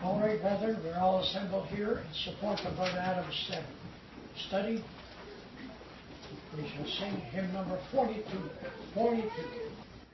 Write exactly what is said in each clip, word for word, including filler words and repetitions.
All right, brethren, we're all assembled here in support of Brother Adam's uh, study. We shall sing hymn number forty-two. forty-two.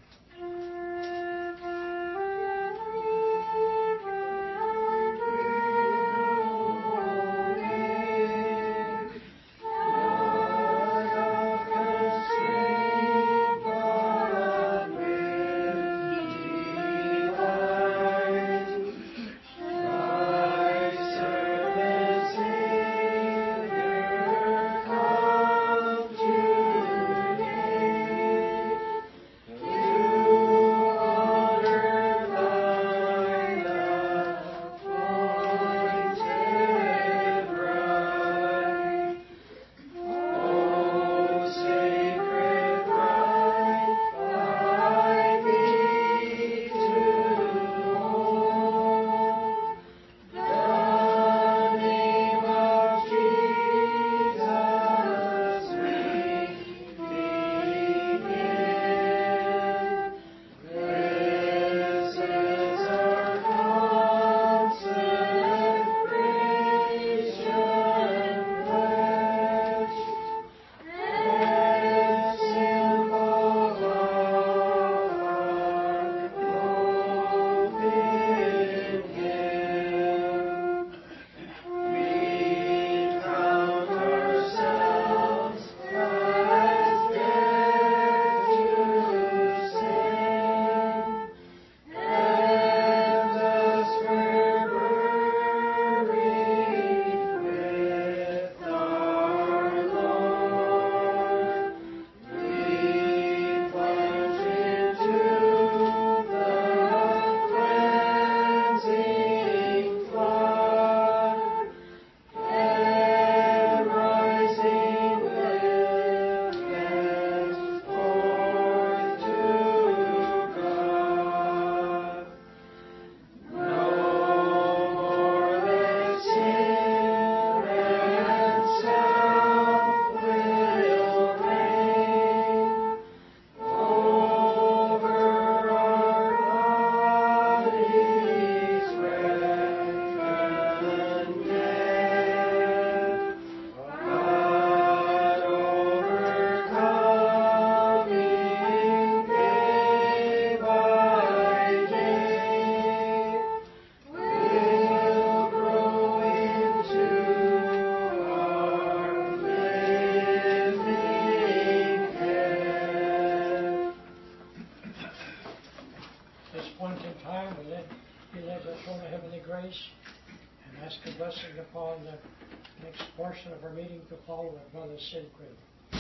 Of our meeting to follow with Brother Sid Quinn.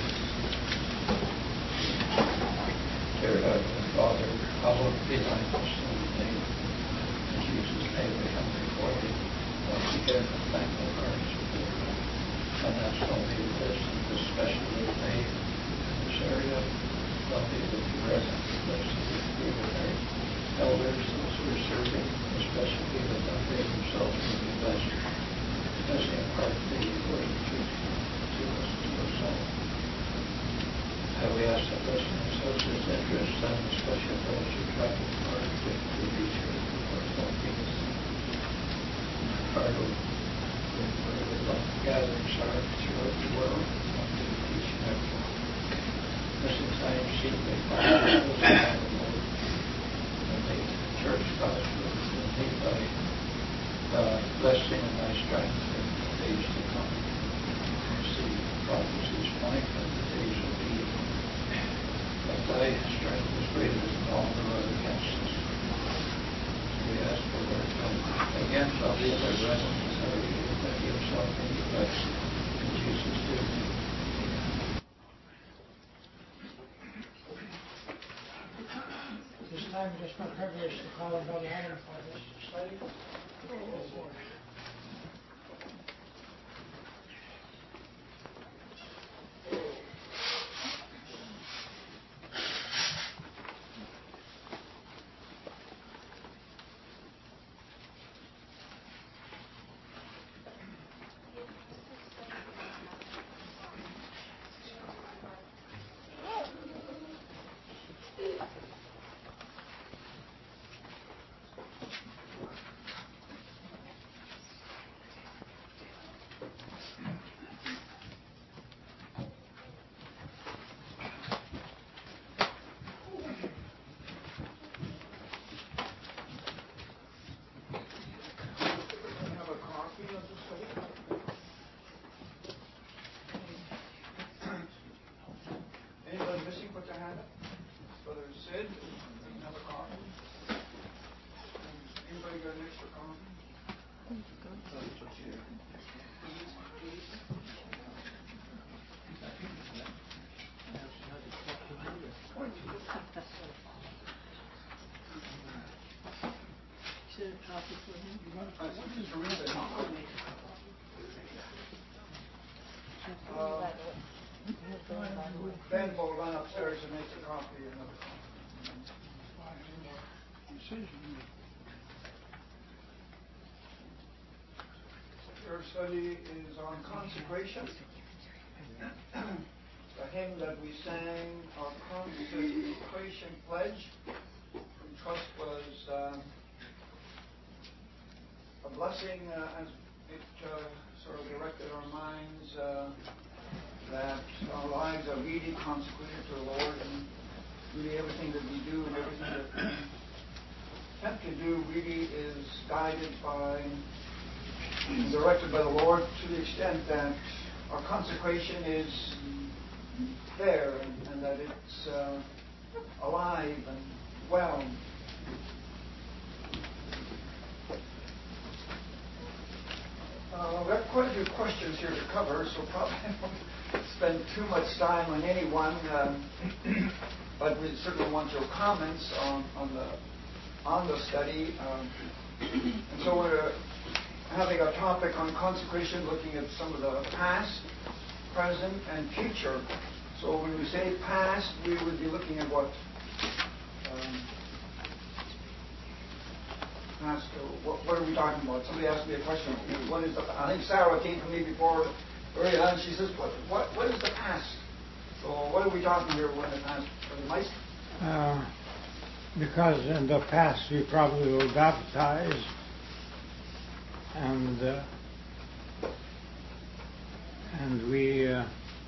Dear Heavenly Father, hallowed be thy name. In Jesus' name we come before thee once again with thankful hearts. And that's only this and this special day made in this area. Love thee with the present, blessed be with our elders, those who are serving, especially with our faith themselves to be blessed. As in part the word of truth to us, to us all. And we ask that blessing in such as interest and especially those who travel far to reach here for small peace. Cargo, where the love gatherings are throughout the world, and to each and every one. Missing time, seek they find those who have the Lord. And the church gospel will need thy uh, blessing and thy strength in the days to come. We see prophecies point that the days will be evil. But thy strength is greater than all the other against us. So we ask for Lord, come again, shall be thy presence, that we that yourself may be blessed. In Jesus' name. This time it is my privilege to call on Brother Adam for this study. Our study is on consecration. The hymn that we sang, our consecration pledge, we trust was um, a blessing uh, as it uh, sort of directed our minds uh, that our lives are really consecrated to the Lord, and really everything that we do and everything that we attempt to do really is guided by and directed by the Lord, to the extent that our consecration is there and, and that it's uh, alive and well. Uh, we have quite a few questions here to cover, so probably won't spend too much time on any one, uh, but we certainly want your comments on, on the on the study. Um, and so we're having a topic on consecration, looking at some of the past, present, and future. So when we say past, we would be looking at what? Um, past, what, what are we talking about? Somebody asked me a question. What is the? I think Sarah came to me before early on. She says, "What, what, what is the past?" So what are we talking here when the past? Mike? Uh, because in the past we probably were baptized, and uh, and we uh,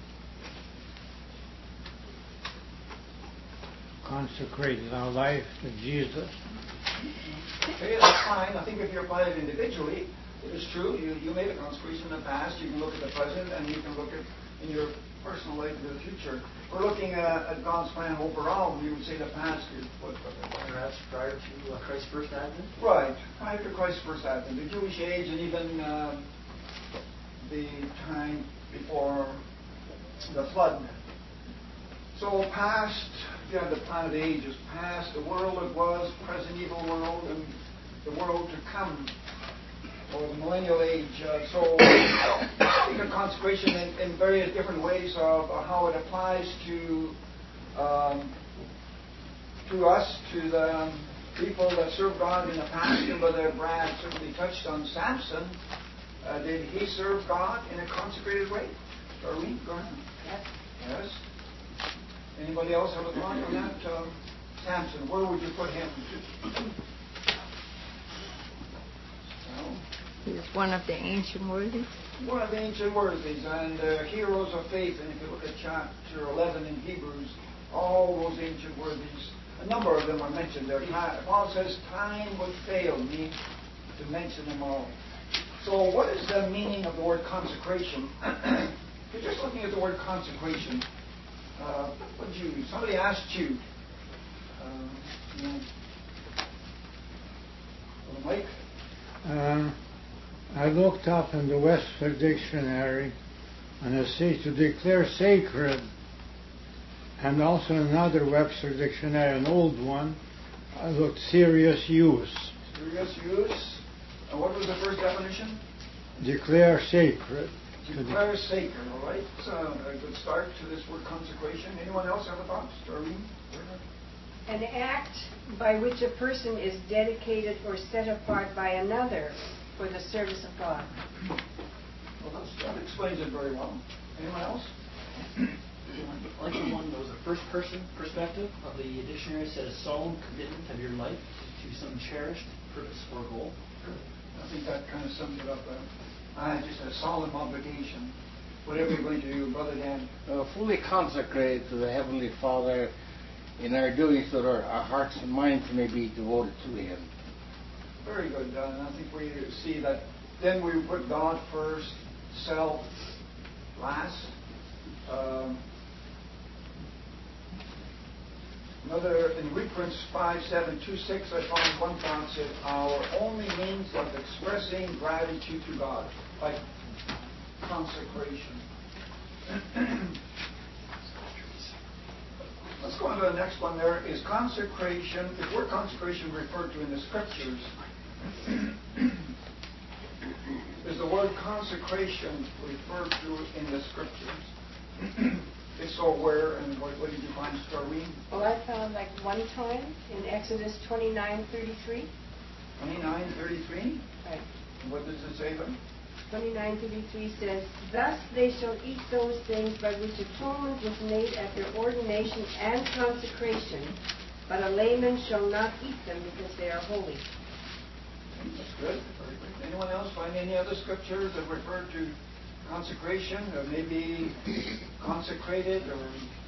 consecrated our life to Jesus. Okay, that's fine. I think if you apply it individually, it is true. You, you made a consecration in the past. You can look at the present, and you can look at in your personal life into the future. We're looking at, at God's plan overall. We would say the past is what? Perhaps prior to uh, Christ's first advent? Right, prior to Christ's first advent, the Jewish age, and even uh, the time before the flood. So past, yeah, the plan of the ages, past, the world that was, present evil world, and the world to come, or the millennial age. Uh, so we speak of consecration in, in various different ways of uh, how it applies to um, to us, to the people that served God in the past. And Brother Brad certainly touched on Samson. Uh, did he serve God in a consecrated way? Darlene, go ahead. Yes. Yes. Anybody else have a thought on that? Uh, Samson, where would you put him? Well, He was one of the ancient worthies. one of the ancient worthies and uh, heroes of faith. And if you look at chapter eleven in Hebrews, all those ancient worthies, a number of them are mentioned there. Paul says, time would fail me to mention them all. So what is the meaning of the word consecration? If you're just looking at the word consecration, uh, what did you, somebody asked you, uh, you know, Mike? Uh, I looked up in the Webster Dictionary, and it says to declare sacred, and also another Webster Dictionary, an old one, I looked serious use. Serious use. And what was the first definition? Declare sacred. Declare sacred, all right? So a good start to this word consecration. Anyone else have a thought? Darlene? An act by which a person is dedicated or set apart by another for the service of God. Well, that's, that explains it very well. Anyone else? I like the one that was a first-person perspective of the dictionary. Said a solemn commitment of your life to some cherished purpose or goal. I think that kind of sums it up. Uh, I just a solemn obligation. Whatever you're going to do, Brother Dan. Uh, fully consecrated to the Heavenly Father in our doing so that our, our hearts and minds may be devoted to Him. Very good. Uh, and I think we see that then we put God first, self last. Um, Another, in reprints five seven two six, I found one thought said, our only means of expressing gratitude to God, like consecration. Let's go on to the next one there. Is consecration, is word consecration referred to in the Scriptures? Is the word consecration referred to in the Scriptures? If so, where and what, what did you find, Starween? Well, I found like one time in Exodus twenty-nine thirty-three. twenty-nine thirty-three? Right. What does it say then? twenty-nine thirty-three says, "Thus they shall eat those things by which atonement was made at their ordination and consecration, but a layman shall not eat them because they are holy." Okay, that's good. Very good. Anyone else find any other scriptures that refer to consecration, or maybe consecrated, or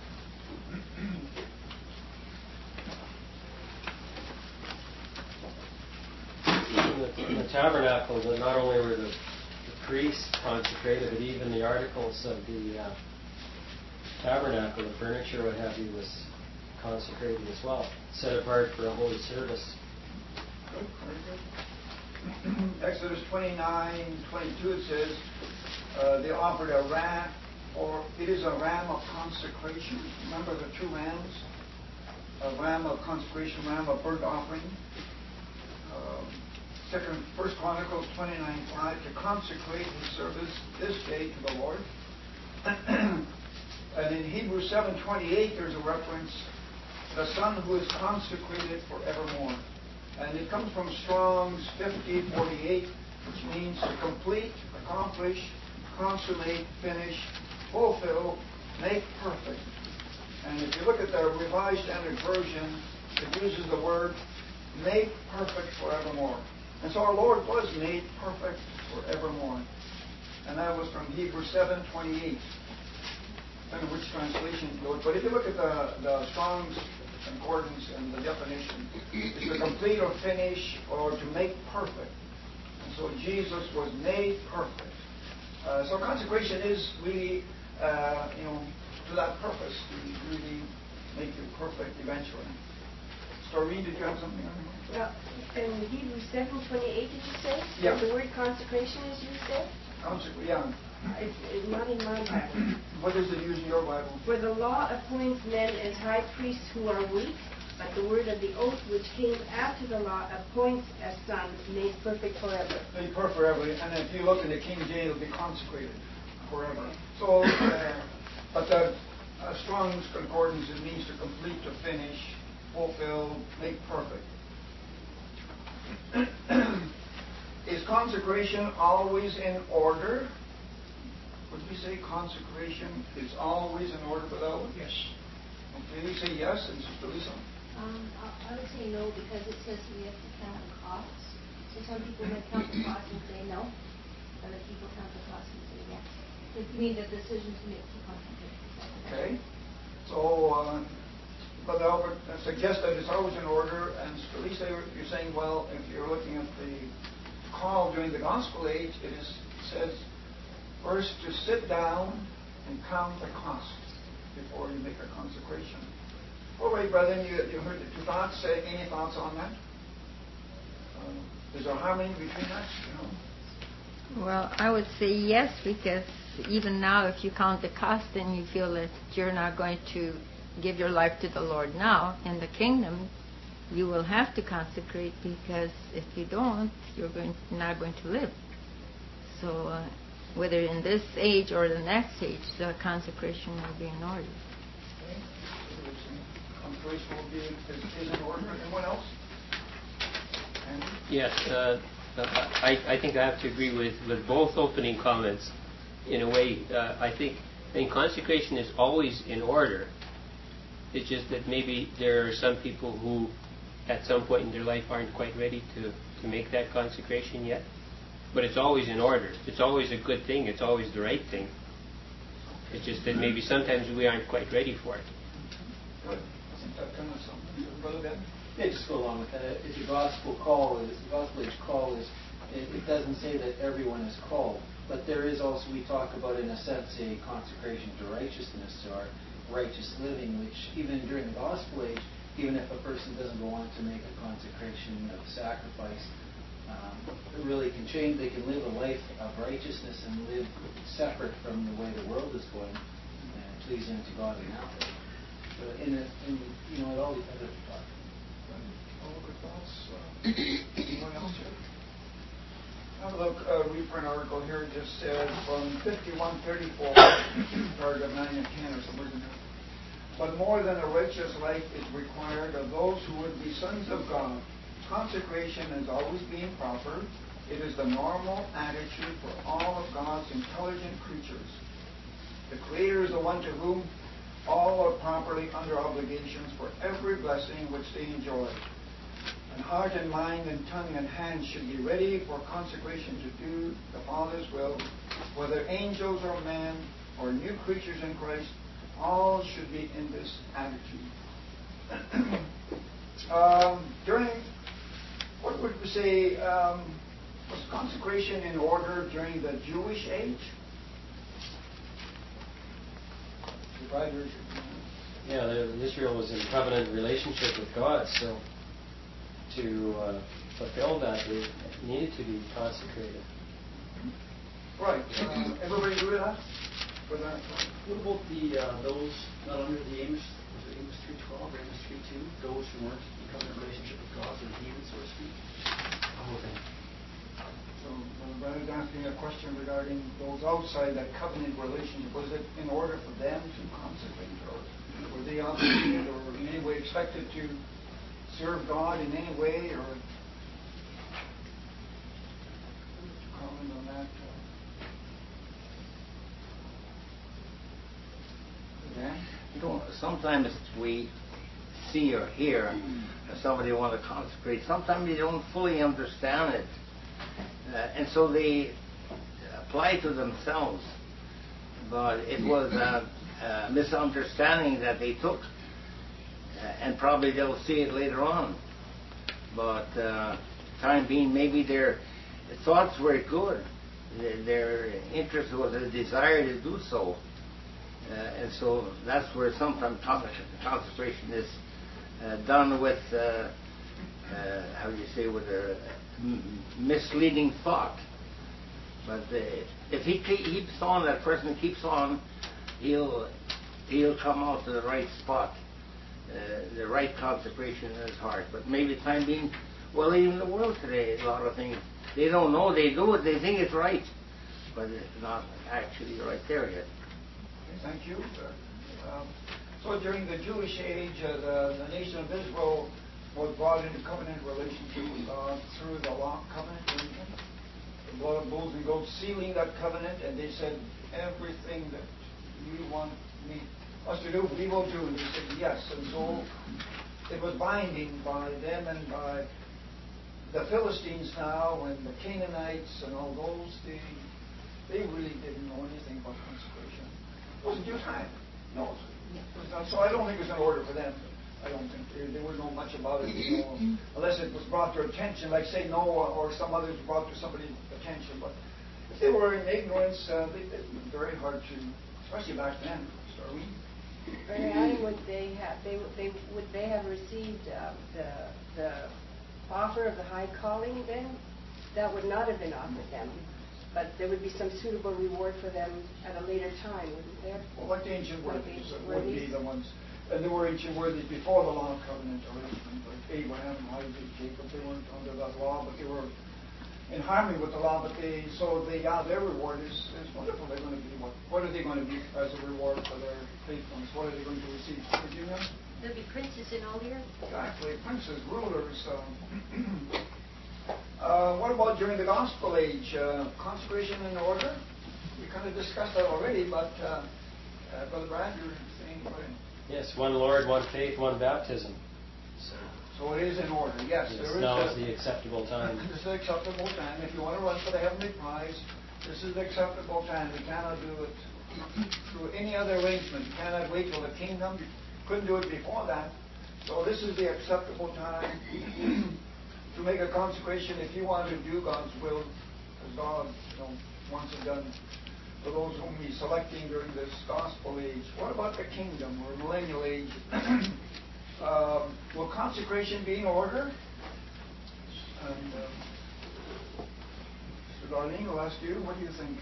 in the, in the tabernacle, that not only were the, the priests consecrated, but even the articles of the uh, tabernacle, the furniture, what have you, was consecrated as well, set apart for a holy service. good, very good. Exodus twenty-nine twenty-two, it says, uh, they offered a ram, or it is a ram of consecration. Remember the two rams? A ram of consecration, ram of burnt offering. Um, Second, First Chronicles twenty-nine five, to consecrate his service this day to the Lord. And in Hebrews seven twenty-eight, there's a reference, the Son who is consecrated forevermore. And it comes from Strong's fifty forty-eight, which means to complete, accomplish, consummate, finish, fulfill, make perfect. And if you look at the Revised Standard Version, it uses the word made perfect forevermore. And so our Lord was made perfect forevermore. And that was from Hebrews seven twenty-eight. I don't know which translation you go, but if you look at the, the Strong's Concordance and the definition, it's to complete or finish or to make perfect. And so Jesus was made perfect. Uh, so consecration is really, uh, you know, to that purpose, to really make you perfect eventually. Stareen, did you have something on that? Well, in Hebrews seven twenty-eight, did you say? Yeah. The word consecration is used there? Consecration, yeah. It's, it's not in my Bible. What does it use in your Bible? For the law appoints men as high priests who are weak, but the word of the oath which came after the law appoints as sons made perfect forever. Made perfect forever. And if you look in the King James, it'll be consecrated forever. So, uh, but the uh, Strong's Concordance, it means to complete, to finish, fulfill, make perfect. Is consecration always in order? Would you say consecration is always in order without? Yes. Okay, you say yes, and Sister Lisa? Um, I I would say no, because it says we have to count the costs. So some people might count the costs and say no, other people count the costs and say yes. It means a decision to make to concentrate. Okay. So, uh, Brother Albert suggests that it's always in order, and Sister Lisa, you're saying, well, if you're looking at the call during the Gospel age, it is says first to sit down and count the cost before you make a consecration. All right, brethren, you, you heard the two thoughts. Uh, any thoughts on that? Uh, is there harmony between that? You know? Well, I would say yes, because even now, if you count the cost, then you feel that you're not going to give your life to the Lord now. In the kingdom, you will have to consecrate, because if you don't, you're going not going to live. So, uh, whether in this age or the next age, the consecration will be in order. Okay. Consecration will be is, is in order. Anyone else? Andy? Yes, uh, I, I think I have to agree with, with both opening comments. In a way, uh, I think I think consecration is always in order. It's just that maybe there are some people who, at some point in their life, aren't quite ready to, to make that consecration yet. But it's always in order. It's always a good thing. It's always the right thing. It's just that maybe sometimes we aren't quite ready for it. Good. I think that kind of something. Brother Ben? Yeah, just go along with that. It's a gospel call. Is the gospel age call is. It, it doesn't say that everyone is called, but there is also, we talk about in a sense a consecration to righteousness, to our righteous living, which even during the gospel age, even if a person doesn't go on to make a consecration of sacrifice, um, it really can change. They can live a life of righteousness and live separate from the way the world is going, and pleasing to God in that way. So in, a, in you know, it all depends on the thought. All good thoughts. Uh, anyone else here? Have a look, uh, read for an article here. It just says from fifty-one thirty-four, paragraph nine and ten or somewhere in there. But more than a righteous life is required of those who would be sons of God. Consecration has always been proper. It is the normal attitude for all of God's intelligent creatures. The Creator is the one to whom all are properly under obligations for every blessing which they enjoy. And heart and mind and tongue and hand should be ready for consecration to do the Father's will, whether angels or men or new creatures in Christ, all should be in this attitude. um, during, what would we say, um, was consecration in order during the Jewish age? Yeah, the, Israel was in covenant relationship with God, so to uh, fulfill that, they needed to be consecrated. Right. Uh, everybody agree with that? With that? What about the uh, those not under the Amos, was it Amos three twelve or Amos three two? Those who weren't in covenant relationship with God, the heathen, so to speak. Oh, okay. So, uh, Brother's asking a question regarding those outside that covenant relationship. Was it in order for them to consecrate, or were they obligated, or in any way expected to serve God in any way, or comment on that? Yeah. You know, sometimes we see or hear somebody want to consecrate. Sometimes they don't fully understand it, uh, and so they apply to themselves. But it was a, a misunderstanding that they took, uh, and probably they'll see it later on. But uh, time being, maybe their thoughts were good. Their, their interest was a desire to do so. Uh, and so that's where sometimes consecration is uh, done with, uh, uh, how do you say, with a m- misleading thought. But uh, if he keeps on, that person keeps on, he'll he'll come out to the right spot, uh, the right consecration in his heart. But maybe time being, well, even the world today, a lot of things, they don't know, they do it, they think it's right, but it's not actually right there yet. Thank you. Uh, um, so during the Jewish age, uh, the, the nation of Israel was brought into covenant relationship with God through the law covenant, the blood of bulls and goats sealing that covenant, and they said, everything that you want me us to do, we will do. And they said yes. And so it was binding by them and by the Philistines now, and the Canaanites and all those. They, they really didn't know anything about consecration. It wasn't your time. No, it was not. So I don't think it was an order for them. I don't think they, they would know much about it, you know, unless it was brought to attention, like say Noah or some others brought to somebody's attention. But if they were in ignorance, uh, they, it was very hard to, especially back then. Starlene. Brother Adam, would they have they they would they have received uh, the the offer of the high calling then? That would not have been offered them. But there would be some suitable reward for them at a later time, wouldn't there? Well, like the ancient worthies Like would be the ones. And there were ancient worthies before the law of covenant arrangement, like Abraham, Isaac, Jacob. They weren't under that law, but they were in harmony with the law. But they, so they, yeah, their reward is, is wonderful. They're going to be what? What are they going to be as a reward for their faithfulness? What are they going to receive? Did you know? There'll be princes in all the earth. Exactly, princes, rulers. Um, Uh, what about during the Gospel age? Uh, consecration in order? We kind of discussed that already, but uh, uh, Brother Brad, you're saying about it. Yes, one Lord, one faith, one baptism. So, so it is in order, yes. yes, there is now a, is the acceptable time. This is the acceptable time. If you want to run for the heavenly prize, this is the acceptable time. We cannot do it through any other arrangement. You cannot wait till the kingdom. You couldn't do it before that. So this is the acceptable time to make a consecration if you want to do God's will, as God, you know, wants it done for those whom He's selecting during this gospel age. What about the kingdom or millennial age? um, will consecration be in order? And uh, Mister Darlene, I'll ask you. What do you think?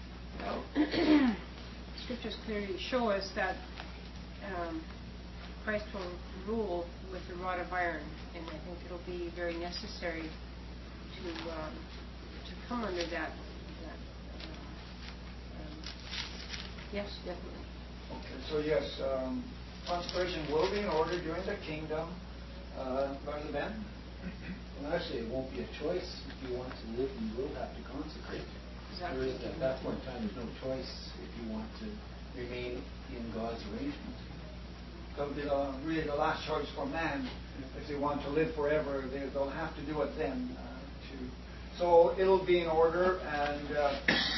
Well, scriptures clearly show us that um, Christ will rule with a rod of iron, and I think it'll be very necessary to um, to come under that. that uh, um, yes, definitely. Okay, so yes, um, consecration will be in order during the kingdom. Uh, Brother Ben? Well, actually, it won't be a choice. If you want to live, you will have to consecrate. There is, at that point in time, there's no choice if you want to remain in God's arrangement. That'll be the, really the last choice for man. If they want to live forever, they, they'll have to do it then. Uh, to, so it'll be in order, and uh,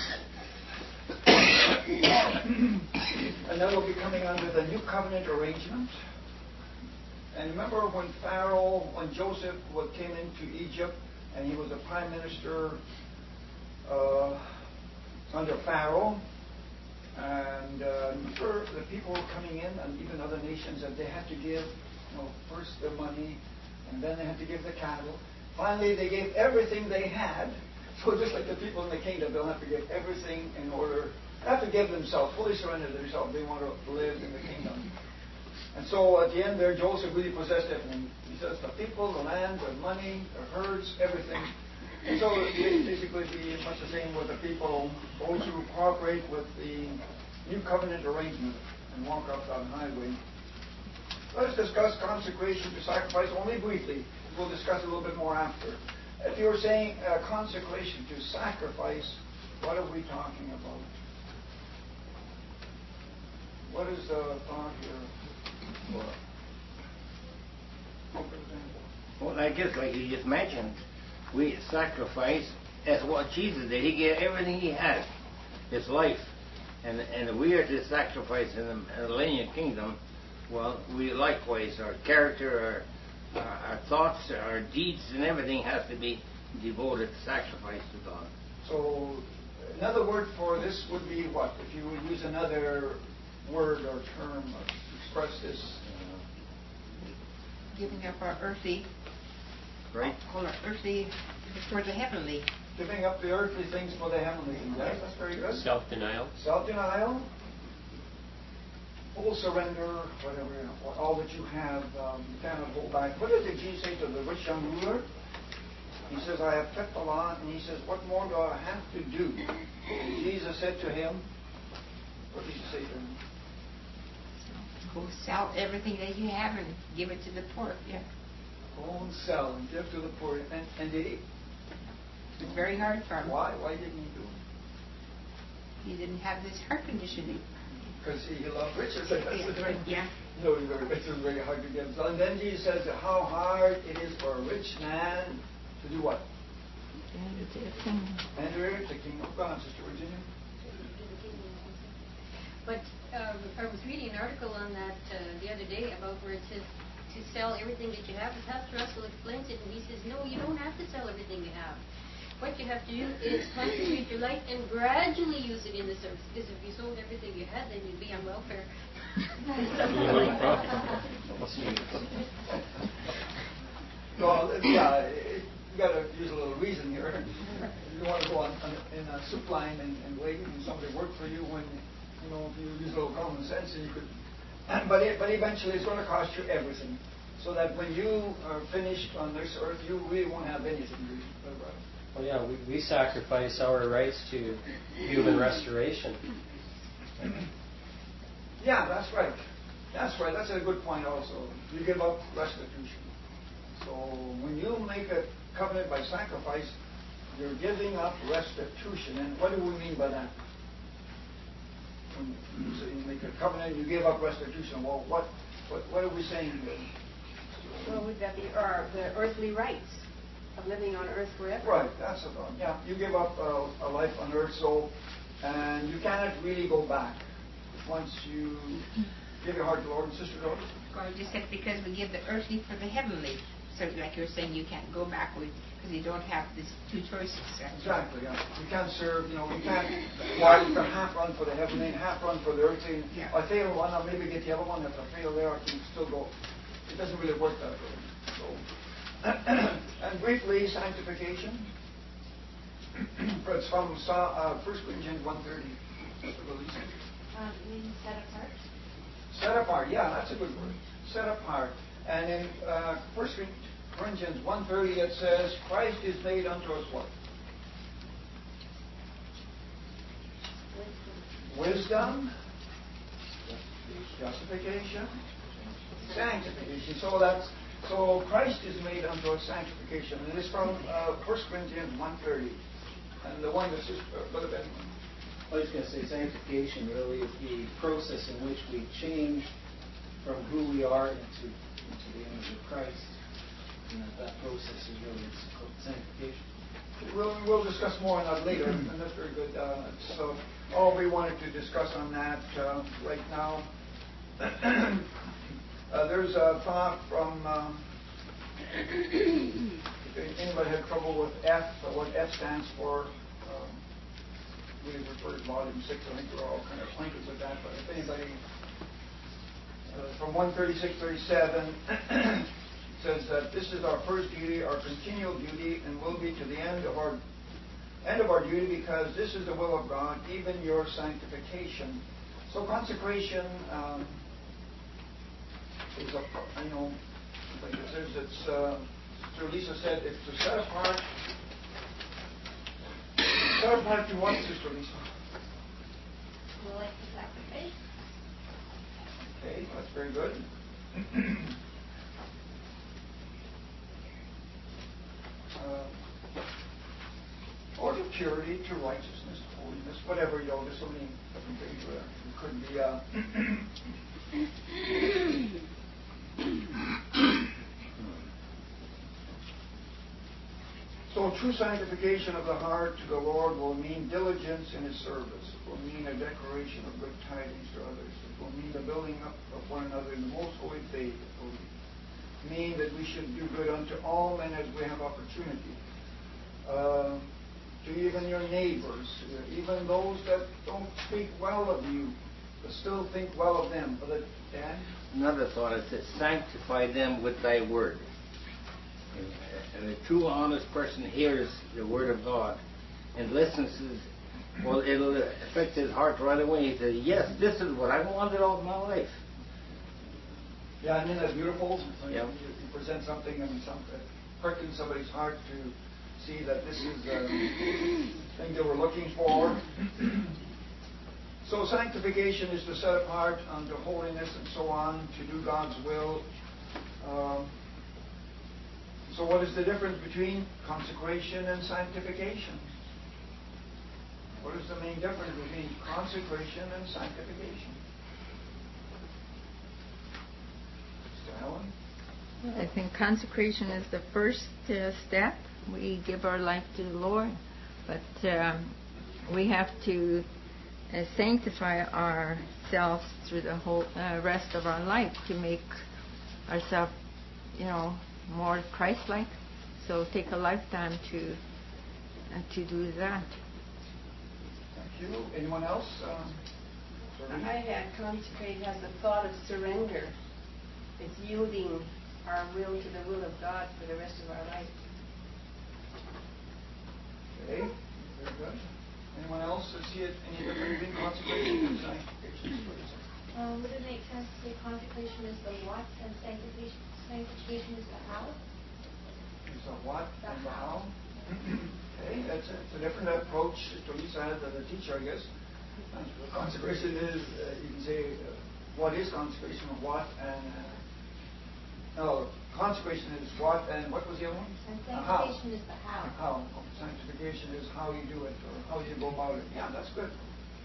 and then we'll be coming under the new covenant arrangement. And remember when Pharaoh, when Joseph came into Egypt, and he was the prime minister uh, under Pharaoh, and uh, remember the people were coming in, and even other nations, that they had to give, you know, first their money, and then they had to give the cattle. Finally, they gave everything they had. So just like the people in the kingdom, they'll have to give everything in order. They have to give themselves, fully surrender themselves. They want to live in the kingdom. And so at the end there, Joseph really possessed everything. He says the people, the land, their money, their herds, everything. And so it basically be much the same with the people, those who cooperate with the new covenant arrangement and walk up that highway. Let us discuss consecration to sacrifice only briefly. We'll discuss a little bit more after. If you're saying uh, consecration to sacrifice, what are we talking about? What is the thought here? Well, I guess like you just mentioned, we sacrifice as what Jesus did. He gave everything he had, his life. And and we are to sacrifice in the millennial kingdom. Well, we likewise, our character, our, our, our thoughts, our deeds, and everything has to be devoted sacrifice to God. So, another word for this would be what? If you would use another word or term to express this. Giving up our earthly, right? All our earthly for the heavenly. Giving up the earthly things for the heavenly things. Right? That's very good. Self-denial. Self-denial. Full surrender, whatever, you know, all that you have, um, you cannot hold back. What did Jesus say to the rich young ruler? He says, I have kept the law, and he says, what more do I have to do? And Jesus said to him, what did he say to him? Go sell everything that you have and give it to the poor. Yeah. Go and sell and give to the poor. And, and did he? It's very hard for him. Why? Why didn't he do it? He didn't have this heart conditioning. Because he, he loved riches. Yeah. No, he very rich. It was very hard to get. And then Jesus says how hard it is for a rich man to do what? Enter the kingdom. Enter the kingdom of God, Sister Virginia. But um, I was reading an article on that uh, the other day about where it says to sell everything that you have. Pastor Russell explains it, and he says, no, you don't have to sell everything you have. What you have to do is consecrate your life and gradually use it in the service. Because if you sold everything you had, then you'd be on welfare. Well, yeah, it, you got to use a little reason here. You want to go on, on in a soup line and, and wait and somebody work for you when, you know, if you use a little common sense, and you could. But it, but eventually, it's going to cost you everything, so that when you are finished on this earth, you really won't have anything. Well, yeah, we, we sacrifice our rights to human restoration. Yeah, that's right. That's right. That's a good point also. You give up restitution. So when you make a covenant by sacrifice, you're giving up restitution. And what do we mean by that? When you say you make a covenant, you give up restitution. Well, what what, what are we saying here? Well, would that be our, the earthly rights of living on earth forever? Right, that's it. Yeah, you give up uh, a life on earth, so, and you cannot really go back once you give your heart to the Lord. And Sister Dorothy? Well, I just said because we give the earthly for the heavenly. So, like you were saying, you can't go backward because you don't have these two choices. Exactly. Yeah. You can't serve. You know, you can't. Why you can half run for the heavenly, and half run for the earthly. Yeah. I fail one, I'll maybe get the other one. If I fail there, I can still go. It doesn't really work that way. So. And briefly, sanctification. It's from uh, First Corinthians one thirty. Um, you mean set apart? Set apart, yeah, that's a good word. Set apart. And in uh, First Corinthians one thirty it says, Christ is made unto us what? wisdom, justification, sanctification. So that's so Christ is made unto us sanctification, and it is from uh, First Corinthians one thirty, and the one that's just uh, Brother Ben. I was going to say sanctification really is the process in which we change from who we are into into the image of Christ, and that, that process is really it's called sanctification. We'll, we'll discuss more on that later, and that's very good. Uh, so all we wanted to discuss on that uh, right now. uh, there's a thought from, uh, if anybody had trouble with F, uh, what F stands for, um, we referred to volume six, I think we're all kind of acquainted with that, but if anybody, uh, from one thirty-six thirty-seven, says that this is our first duty, our continual duty, and will be to the end of our end of our duty, because this is the will of God, even your sanctification. So consecration um, is a, you know, like it says, it's. Uh, so Lisa said, it's to set apart. Set apart to what, Sister Lisa? Well, like the sacrifice. Okay, that's very good. Uh, or to purity, to righteousness, to holiness, whatever, you know, there's so many different things where it could be. Uh, so, true sanctification of the heart to the Lord will mean diligence in His service. It will mean a declaration of good tidings to others. It will mean the building up of one another in the most holy faith. It will mean that we should do good unto all men as we have opportunity. Uh, to even your neighbors, even those that don't speak well of you, but still think well of them. Brother Dan? Another thought is to sanctify them with thy word. And a true honest person hears the word of God and listens to, well, it'll affect his heart right away. He says, yes, this is what I wanted all my life. Yeah, and then that's beautiful. Yeah. You, you present something and some, uh, prickling somebody's heart to see that this is the thing they were looking for. So sanctification is to set apart unto holiness and so on, to do God's will. Um, so what is the difference between consecration and sanctification? What is the main difference between consecration and sanctification? I think consecration is the first uh, step. We give our life to the Lord, but um, we have to uh, sanctify ourselves through the whole uh, rest of our life to make ourselves, you know, more Christ-like. So take a lifetime to uh, to do that. Thank you. Anyone else? Um, I had consecrate as the thought of surrender. It's yielding our will to the will of God for the rest of our life. Okay, very good. Anyone else see it any different between consecration and sanctification? Um, would it make sense to say consecration is the what and sanctification sanctification is the how? It's the what the and the how. Okay, that's a, it's a different approach to Lisa had as a teacher, I guess. Consecration is, uh, you can say, uh, what is consecration, what, and uh, no, consecration is what, and what was the other one? And sanctification is the how. How. Sanctification is how you do it, or how you go about it. Yeah, that's good.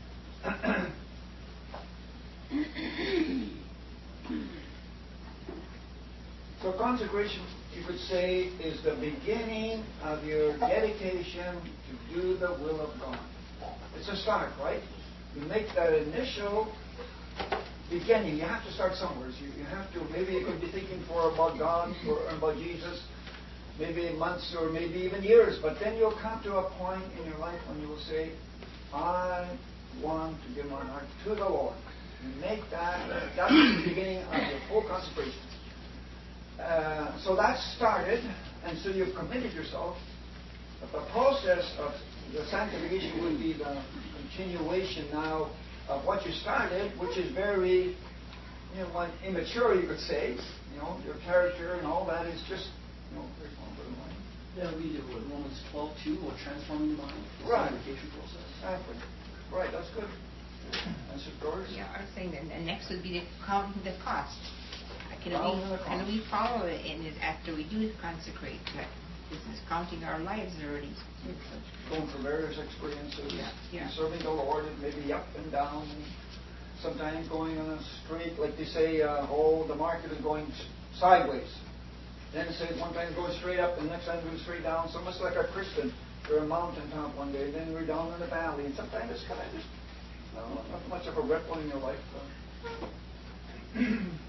So consecration, you could say, is the beginning of your dedication to do the will of God. It's a start, right? You make that initial beginning. You have to start somewhere. So you, you have to, maybe you could be thinking for about God or about Jesus, maybe months or maybe even years, but then you'll come to a point in your life when you will say, I want to give my heart to the Lord. You make that, that's the beginning of your full consecration. Uh, so that's started, and so you've committed yourself. But the process of the sanctification would be the continuation now of what you started, which is very, you know, like immature, you could say. You know, your character and all that is just, you know, very small for the mind. Yeah, we did what, Romans twelve two, what transforming the mind, the right. sanctification process. Exactly. Right, that's good. Doris? Yeah, I was saying that the next would be the counting the cost. Can Counting we, the can cost. we follow it in it after we do consecrate? That this is counting our lives already. Going through various experiences, Yeah, yeah. serving the Lord, and maybe up and down. Sometimes going on a street, like they say, uh, oh, the market is going s- sideways. Then it says one time it goes straight up, and the next time it goes straight down. So much like a Christian. We're a mountaintop one day, then we're down in the valley, and sometimes it's kind of just no, not much of a ripple in your life. Uh.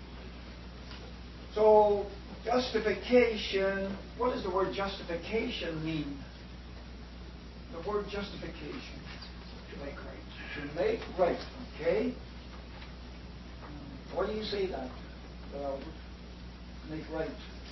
So, justification, what does the word justification mean? The word justification. To make right. To make right, okay? What do you say that? Uh, make right.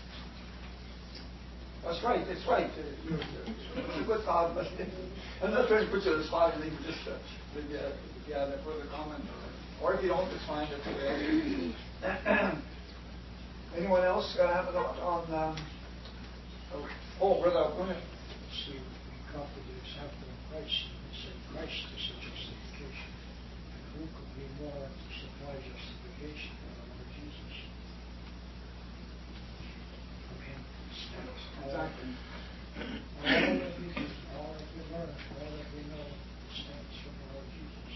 That's right, it's right. Uh, you're- you're- It's a good thought, but I'm not trying to put you on the spot and maybe just uh, maybe, uh, if you have a further comment. Or if you don't, it's fine. That's okay. Anyone else uh, have a thought on... Um, oh, brother, go ahead. See, we copy the example of Christ, and say Christ is a justification. And who could be more to supply justification than our Lord Jesus? From Him stems all, Exactly. all that we do, all that we learn, all that we know stems from the Lord Jesus.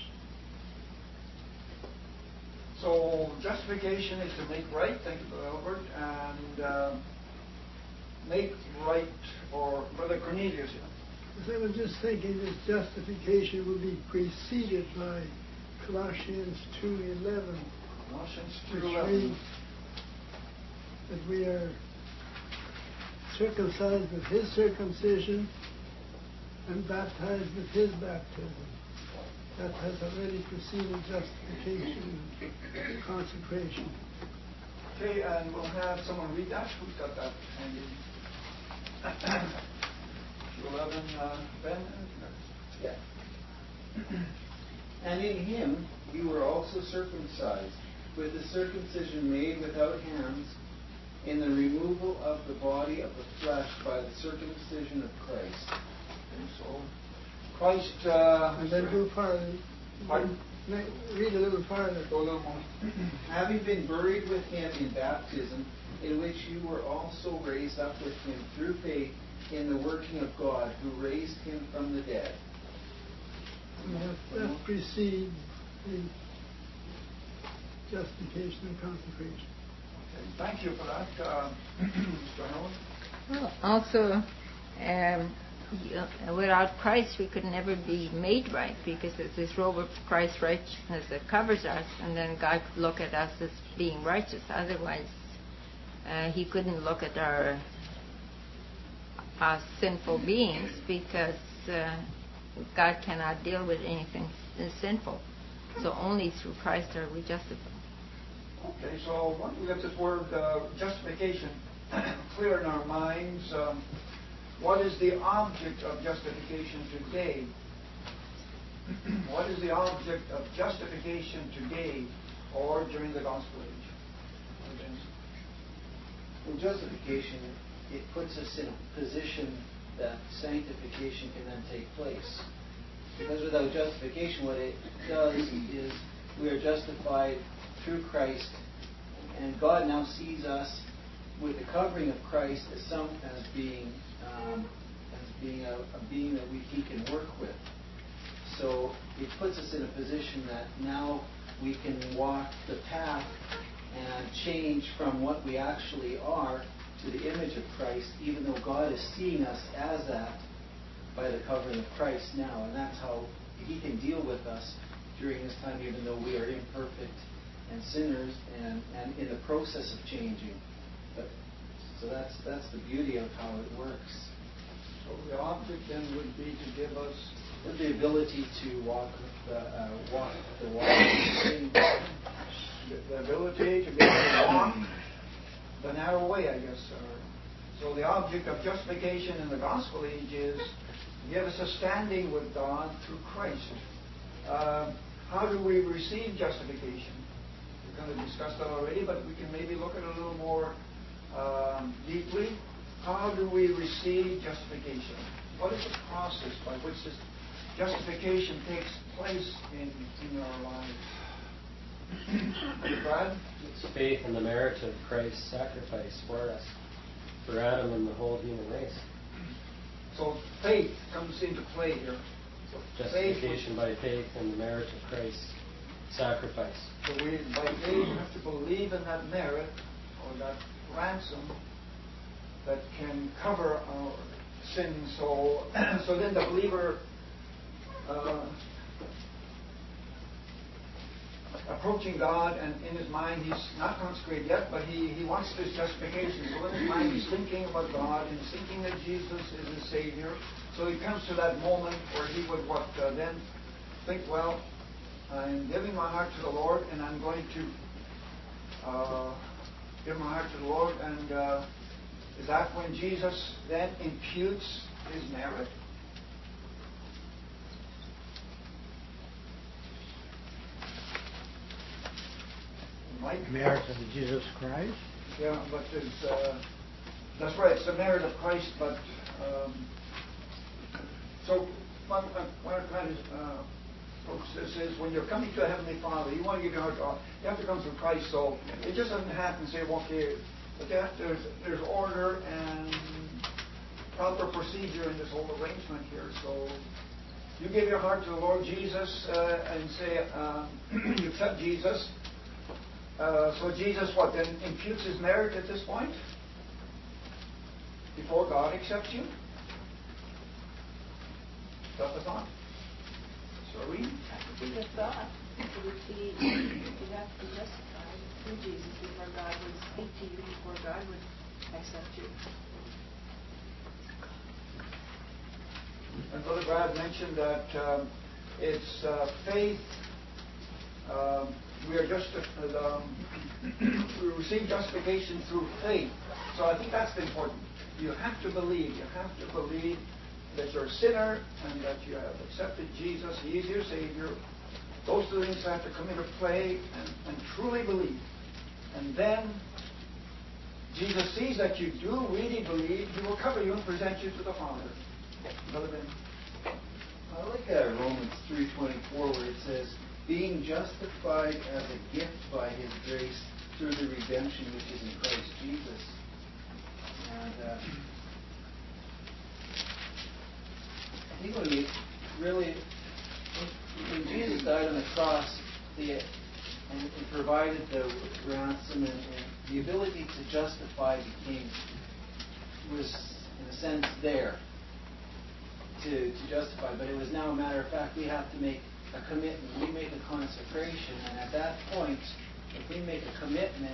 So justification is to make right. Thank you, Brother Albert. And uh, make right, or Brother Cornelius. I was just thinking that justification would be preceded by Colossians two eleven. Colossians two Which eleven. reads that we are circumcised with His circumcision and baptized with His baptism. That has already preceded justification and consecration. Okay, and we'll have someone read that. Who's got that handy? two eleven, uh, Ben? Yeah. And in him you were also circumcised, with the circumcision made without hands, in the removal of the body of the flesh by the circumcision of Christ. Okay, so Christ. Uh, And then go farther. Pardon? Read a little farther. Go a little more. Having been buried with him in baptism, in which you were also raised up with him through faith in the working of God, who raised him from the dead. And that, that precedes the justification and consecration. Okay, thank you for that, uh, Mister Howard. Well, also, um, you- without Christ, we could never be made right, because it's this robe of Christ's righteousness that covers us, and then God could look at us as being righteous. Otherwise, uh, He couldn't look at our, our sinful beings, because uh, God cannot deal with anything sinful. So only through Christ are we justified. Okay, so once we get this word uh, justification clear in our minds, um, what is the object of justification today? What is the object of justification today or during the gospel age? Well, justification, it puts us in a position that sanctification can then take place. Because without justification, what it does is we are justified through Christ, and God now sees us with the covering of Christ as some as being um, as being a, a being that we, He can work with. So it puts us in a position that now we can walk the path and change from what we actually are to the image of Christ, even though God is seeing us as that by the covering of Christ now. And that's how He can deal with us during this time, even though we are imperfect and sinners and, and in the process of changing. But, so that's that's the beauty of how it works. So the object then would be to give us With the ability to walk the uh, walk the walk in the ability to be able to walk the narrow way, I guess. Or, so the object of justification in the gospel age is to give us a standing with God through Christ. Uh, how do we receive justification? We kind of discussed that already, but we can maybe look at it a little more um, deeply. How do we receive justification? What is the process by which this justification takes place in, in our lives? Brad? It's faith in the merit of Christ's sacrifice for us, for Adam and the whole human race. So faith comes into play here. So Justification by faith in the merit of Christ's sacrifice. So we, by faith, have to believe in that merit or that ransom that can cover our sins. So, so then the believer uh, approaching God, and in his mind he's not consecrated yet, but he, he wants this justification. So in his mind he's thinking about God and he's thinking that Jesus is his Savior. So he comes to that moment where he would what uh, then think, well, I'm giving my heart to the Lord, and I'm going to uh, give my heart to the Lord. And uh, is that when Jesus then imputes his merit? Mike? Merit of Jesus Christ? Yeah, but it's, uh, that's right, it's the merit of Christ, but um, so what I'm trying to uh, approach this is when you're coming to a Heavenly Father, you want to give your heart to God, you have to come through Christ, so it just doesn't happen to say, well, okay, but that, there's, there's order and proper procedure in this whole arrangement here, so you give your heart to the Lord Jesus uh, and say, um, you accept Jesus. Uh, so Jesus, what, then imputes his merit at this point? Before God accepts you? Is that the thought? Sorry? That would be the thought. It would be, you have to be justified through Jesus before God would speak to you, before God would accept you. And Brother Brad mentioned that um, it's uh, faith. Um, we are just uh, um, we receive justification through faith. So I think that's the important. You have to believe. You have to believe that you're a sinner and that you have accepted Jesus. He is your Savior. Those two things have to come into play and, and truly believe. And then Jesus sees that you do really believe. He will cover you and present you to the Father. Brother Ben. I like uh, Romans three twenty-four where it says, being justified as a gift by his grace through the redemption which is in Christ Jesus. And uh, I think when we really, when Jesus died on the cross, the, and, and provided the ransom and, and the ability to justify became, was in a sense there to, to justify, but it was now a matter of fact we have to make a commitment. We make a consecration, and at that point, if we make a commitment,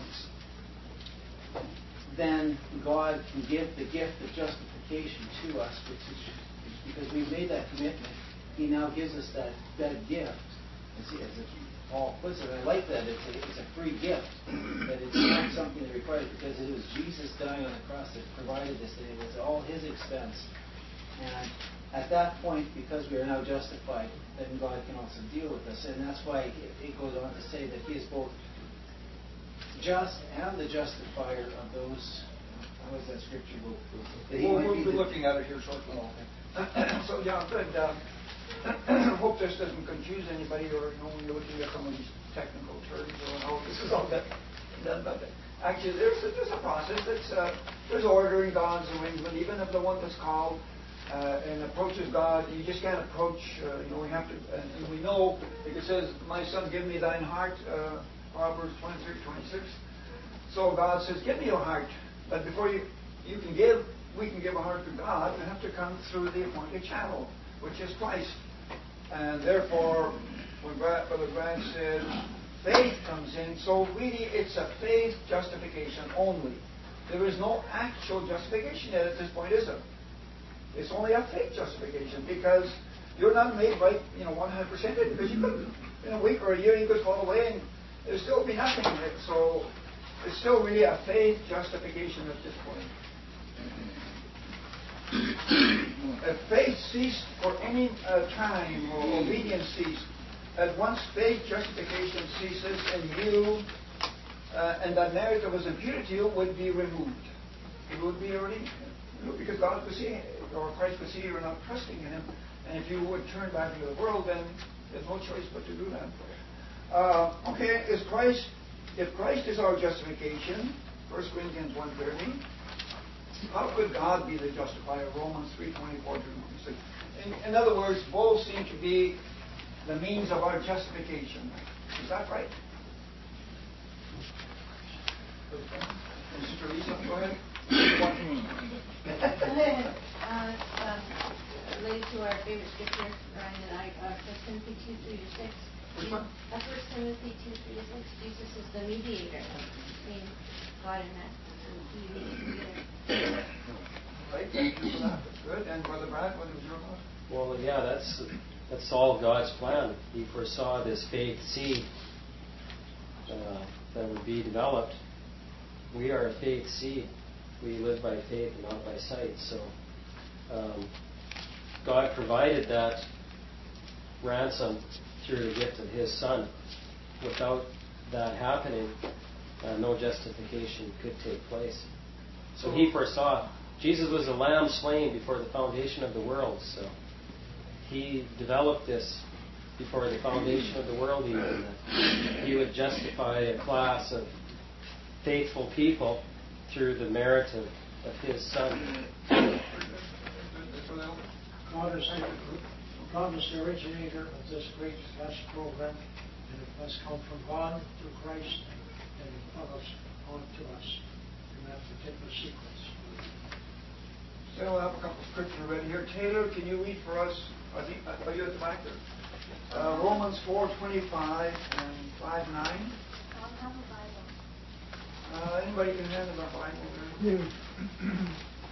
then God can give the gift of justification to us, which is because we've made that commitment. He now gives us that, that gift. As, as Paul puts it, I like that. It's a, it's a free gift. That it's not something that requires, because it was Jesus dying on the cross that provided this, and it was all his expense. And at that point, because we are now justified, then God can also deal with us. And that's why it goes on to say that he is both just and the justifier of those. How is that scripture? We'll, we'll, we'll be looking at it here shortly. So, yeah, good. Uh, I hope this doesn't confuse anybody, or you know, when you're looking at some of these technical terms, or how this is all done. But actually, there's a, there's a process. That's, uh, there's order in God's arrangement, even if the one that's called Uh, and approaches God, you just can't approach. Uh, you know, we have to, and, and we know, like it says, "My son, give me thine heart." Uh, Proverbs twenty-three, twenty-six. So God says, "Give me your heart." But before you you can give, we can give a heart to God. We have to come through the appointed channel, which is Christ. And therefore, when Brad, Brother Brad says faith comes in, so really it's a faith justification only. There is no actual justification yet at this point, is there? It's only a faith justification, because you're not made right, you know, one hundred percent in, because you could, in a week or a year, you could fall away and there'd still be nothing. So it's still really a faith justification at this point. If faith ceased for any uh, time, or obedience ceased, at once faith justification ceases in you, uh, and that merit that was imputed to you would be removed. It would be already, you know, because God could see, or Christ could see you're not trusting in him. And if you would turn back into the world, then there's no choice but to do that. Uh, okay, is Christ, if Christ is our justification, First Corinthians one thirty, how could God be the justifier? Romans three twenty-four to twenty-six. In, in other words, both seem to be the means of our justification. Is that right? Sister Lisa, go ahead. uh, um, related to our favorite scripture, Ryan and I, uh, First Timothy two three to six. Which one? Uh, First Timothy two three to six. Jesus is the mediator between God and man. He is the mediator. Right, thank you for that. That's good. And Brother Brad, what was your thought? Well, yeah, that's that's all God's plan. He foresaw this faith seed uh, that would be developed. We are a faith seed. We live by faith and not by sight. So um, God provided that ransom through the gift of His Son. Without that happening, uh, no justification could take place. So He foresaw. Jesus was a lamb slain before the foundation of the world. So He developed this before the foundation of the world even. That He would justify a class of faithful people through the merit of, of His Son. God is, God is the originator of this great vast program, and it must come from God through Christ, and it follows on to us in that particular sequence. So we'll have a couple of scriptures ready here. Taylor, can you read for us? I think, are you at the back there? Uh, Romans four twenty-five and five nine. I don't have a Bible. Uh, anybody can hand them a Bible there? Yeah.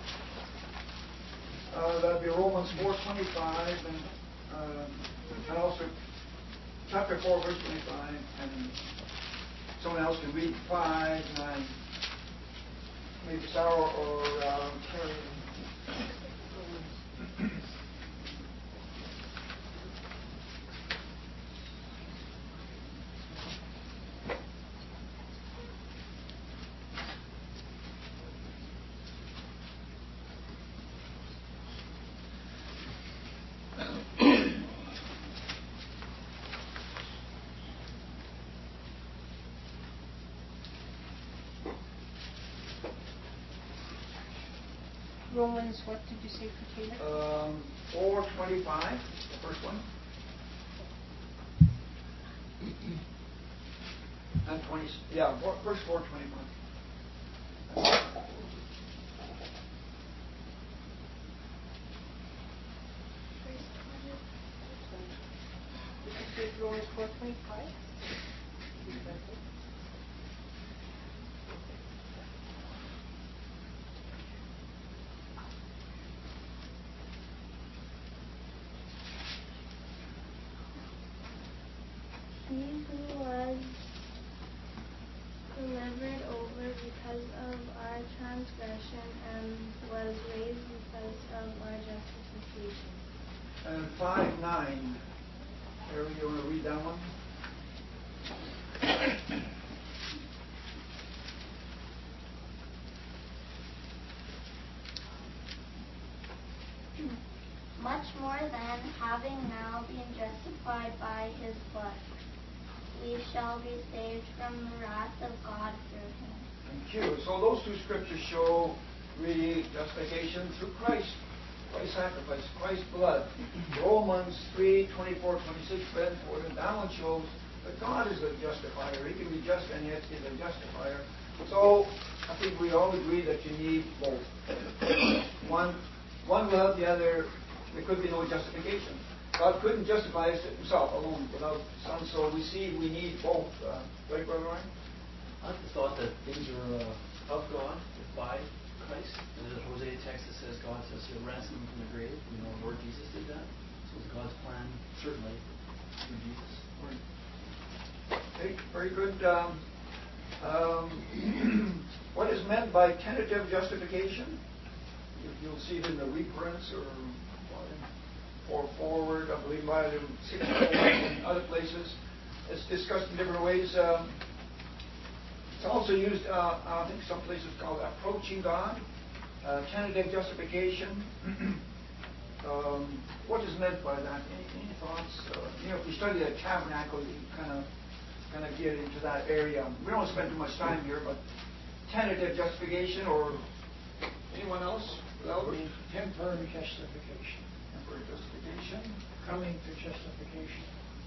Uh, that'd be Romans four twenty-five and uh, and also chapter four verse twenty-five, and someone else can read five nine. Maybe Sarah or uh, Carrie. Romans, what did you say for Taylor? Um, four twenty-five, the first one. And twenty, yeah, four, verse four twenty-five. Romans four twenty-five. He who was delivered over because of our transgression and was raised because of our justification. And five nine. Harry, you want to read that one? Much more than, having now been justified by His blood, we shall be saved from the wrath of God through Him. Thank you. So those two scriptures show really justification through Christ. Christ's sacrifice, Christ's blood. Romans three, twenty-four, twenty-six, read for it. And that one shows that God is the justifier. He can be just and yet He's a justifier. So I think we all agree that you need both. One, one without the other, there could be no justification. God couldn't justify Himself alone without the Son. So we see we need both. Uh, right, Brother Ryan? I thought that things are uh, of God by Christ. And there's a Hosea text that says God says He'll ransom him from the grave. You know, Lord Jesus did that. So it's God's plan, certainly, through Jesus. Okay, very good. Um, um, what is meant by tentative justification? You, you'll see it in the reprints or, or forward, I believe, by the six and other places. It's discussed in different ways. Um, it's also used, uh, I think, some places called approaching God, uh, tentative justification. um, what is meant by that? Any, any thoughts? Uh, you know, if you study the tabernacle, you kind of kind of get into that area. We don't spend too much time here, but tentative justification, or anyone else? Albert? Temporary justification. Temporary justification. Coming to justification.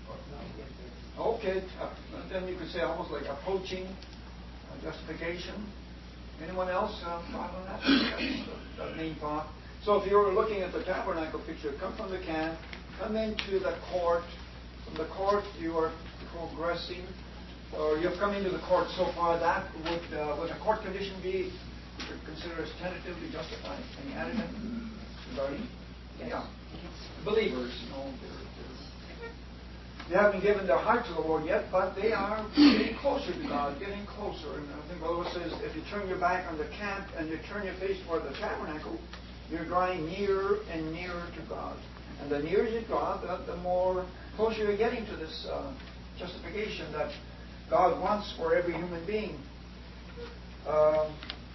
Okay, uh, then you could say almost like approaching uh, justification. Anyone else uh, thought on that? That's the main thought. So if you were looking at the tabernacle picture, come from the camp, come into the court. From the court, you are progressing, or you've come into the court so far. That would uh, would a court condition be considered as tentatively justified? Any added regarding? Yeah, believers, you know, they're, they're, they haven't given their heart to the Lord yet, but they are getting closer to God, getting closer. And I think Brother says, if you turn your back on the camp and you turn your face toward the tabernacle, you're drawing nearer and nearer to God. And the nearer you draw, the, the more closer you're getting to this uh, justification that God wants for every human being. Um,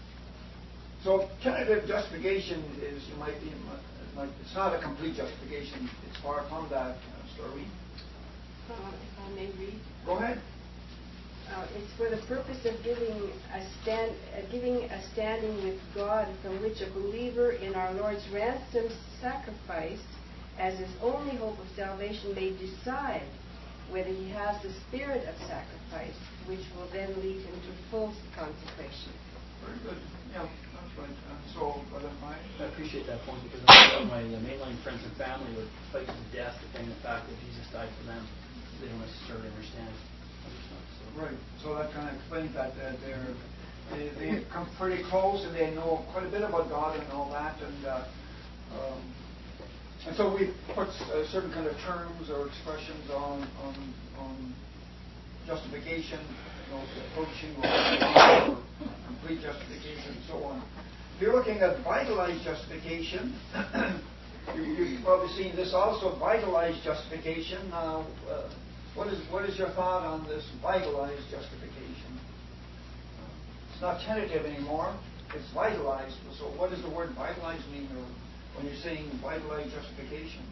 so tentative justification is, you might be, might, it's not a complete justification. It's far from that. Uh, Starlene? Uh, if I may read. Go ahead. Uh, it's for the purpose of giving a stand, uh, giving a standing with God, from which a believer in our Lord's ransom sacrifice, as his only hope of salvation, may decide whether he has the spirit of sacrifice, which will then lead him to full consecration. Very good. Yeah, that's right. And so, Brother Mike? I appreciate that point, because a lot of my uh, mainline friends and family would fight to the death defending the fact that Jesus died for them. They don't necessarily understand. understand so. Right. So that kind of explains that uh, they're they they come pretty close and they know quite a bit about God and all that, and uh, um, and so we put uh, certain kind of terms or expressions on on on justification, you know, approaching or complete justification and so on. If you're looking at vitalized justification, you, you've probably seen this also, vitalized justification. Now, uh, what is what is your thought on this vitalized justification? It's not tentative anymore. It's vitalized. So what does the word vitalized mean, or when you're saying vitalized justification?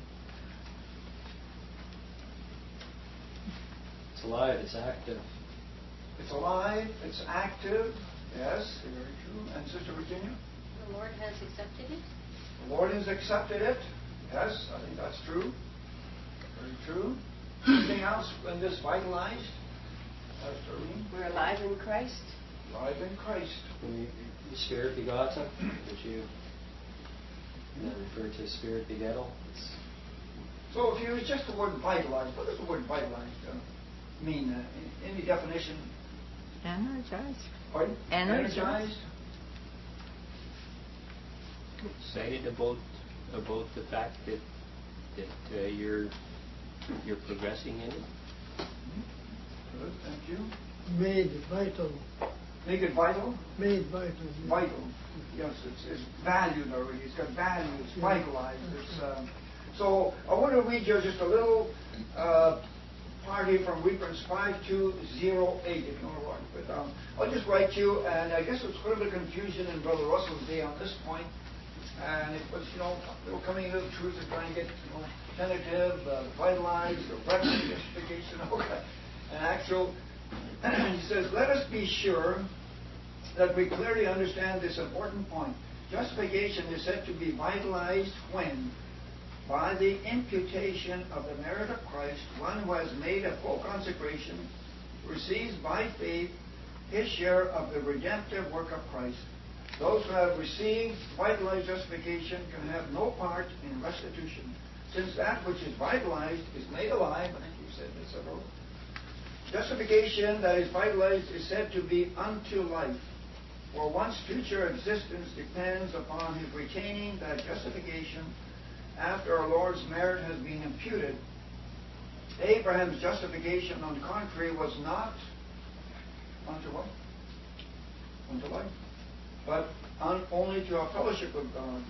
It's alive. It's active. It's alive. It's active. Yes, very true. And Sister Virginia? The Lord has accepted it. The Lord has accepted it. Yes, I think that's true. Very true. Anything else in this vitalized? Pastor Arlene? We're alive in Christ. Alive in Christ. When you, the Spirit begotten, which you uh, refer to Spirit begettal. It's so if you use just the word vitalized, what does the word vitalized uh, mean? Uh, any definition? Energized. Pardon? Energized. Energized. Excited about about the fact that that uh, you're you're progressing in it. Good, thank you. Made vital. Make it vital? Made vital. Vital. Yes, it's, it's valued already. It's got value. It's yeah. vitalized. It's, um, so I want to read you just a little uh, part here from Reference five two zero eight, if you want to write. But um, I'll just write you, and I guess it's quite a bit of confusion in Brother Russell's day on this point. And it was, you know, they were coming into the truth and trying to get, you know, tentative, uh, vitalized, or practical justification, okay, and actual. He says, let us be sure that we clearly understand this important point. Justification is said to be vitalized when, by the imputation of the merit of Christ, one who has made a full consecration receives by faith his share of the redemptive work of Christ. Those who have received vitalized justification can have no part in restitution, since that which is vitalized is made alive. I think you said this several. Justification that is vitalized is said to be unto life, for one's future existence depends upon his retaining that justification after our Lord's merit has been imputed. Abraham's justification, on the contrary, was not unto what? Unto life, but un- only to our fellowship with God.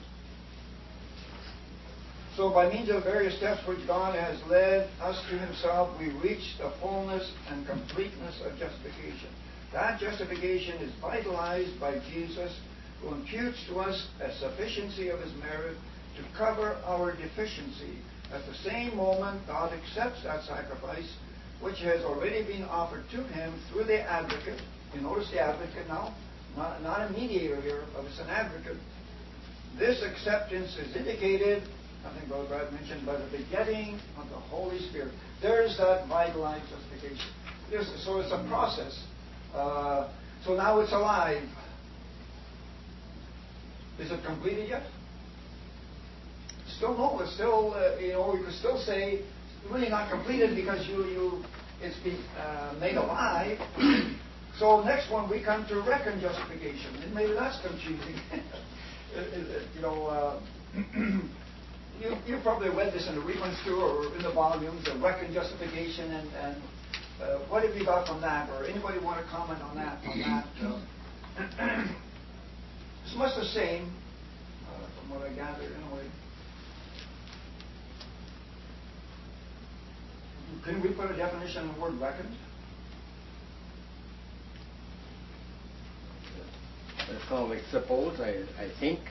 So by means of various steps which God has led us to himself, we reach the fullness and completeness of justification. That justification is vitalized by Jesus, who imputes to us a sufficiency of his merit to cover our deficiency. At the same moment, God accepts that sacrifice, which has already been offered to him through the advocate. You notice the advocate now? Not, not a mediator here, but it's an advocate. This acceptance is indicated, I think Brother Brad mentioned, by the begetting of the Holy Spirit. There's that vitalized justification. There's, so it's a process. Uh, so now it's alive. Is it completed yet? Still no. It's still, uh, you know, you could still say really not completed because you, you it's been uh, made alive. So next one we come to reckon justification, and maybe that's confusing. you know, uh, you you probably read this in the reference to or in the volumes, the reckon justification, and, and uh, what have you got from that? Or anybody want to comment on that? On that, uh, it's much the same, uh, from what I gather, anyway. Can we put a definition on the word reckoned? So like suppose, I, I think.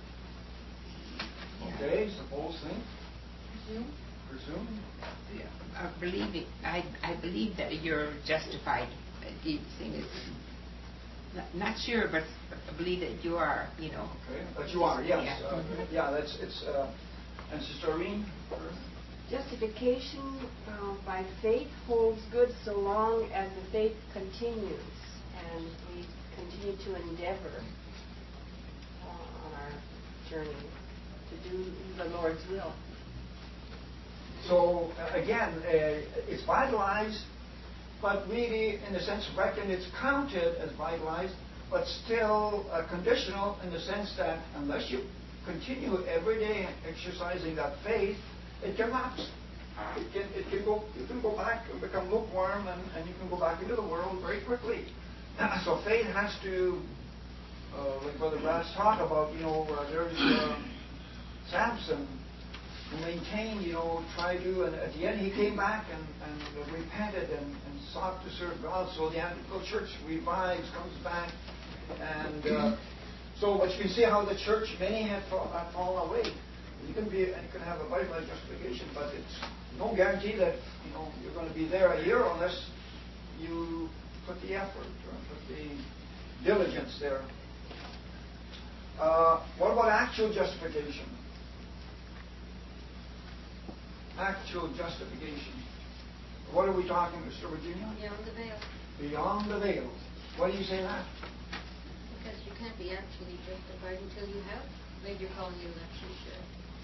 Okay, suppose, think. Presume. Presume. Yeah. I believe it. I, I believe that you're justified. The thing is, not, not sure, but I believe that you are. You know. Okay, but you are. Yes. Yeah. Uh, Mm-hmm. yeah. That's it's. Uh, and Sister Irene. Justification uh, by faith holds good so long as the faith continues, and we continue to endeavor uh, on our journey to do the Lord's will. So uh, again, uh, it's vitalized, but really, in the sense of reckon, it's counted as vitalized, but still uh, conditional in the sense that unless you continue every day exercising that faith, it can lapse. It can, it can go. You can go back and become lukewarm, and, and you can go back into the world very quickly. So faith has to, uh, like Brother Brad's talk about. You know, uh, there's uh, Samson who maintained. You know, tried to, and at the end he came back and, and repented and, and sought to serve God. So the Anglican Church revives, comes back, and uh, so. But you can see how the church, many have, fall, have fallen away. You can be, you can have a vitalized justification, but it's no guarantee that you know you're going to be there a year unless you put the effort or put the diligence there. Uh, what about actual justification? Actual justification. What are we talking, Mister Virginia? Beyond the veil. Beyond the veil. Why do you say that? Because you can't be actually justified until you have made your calling election sure.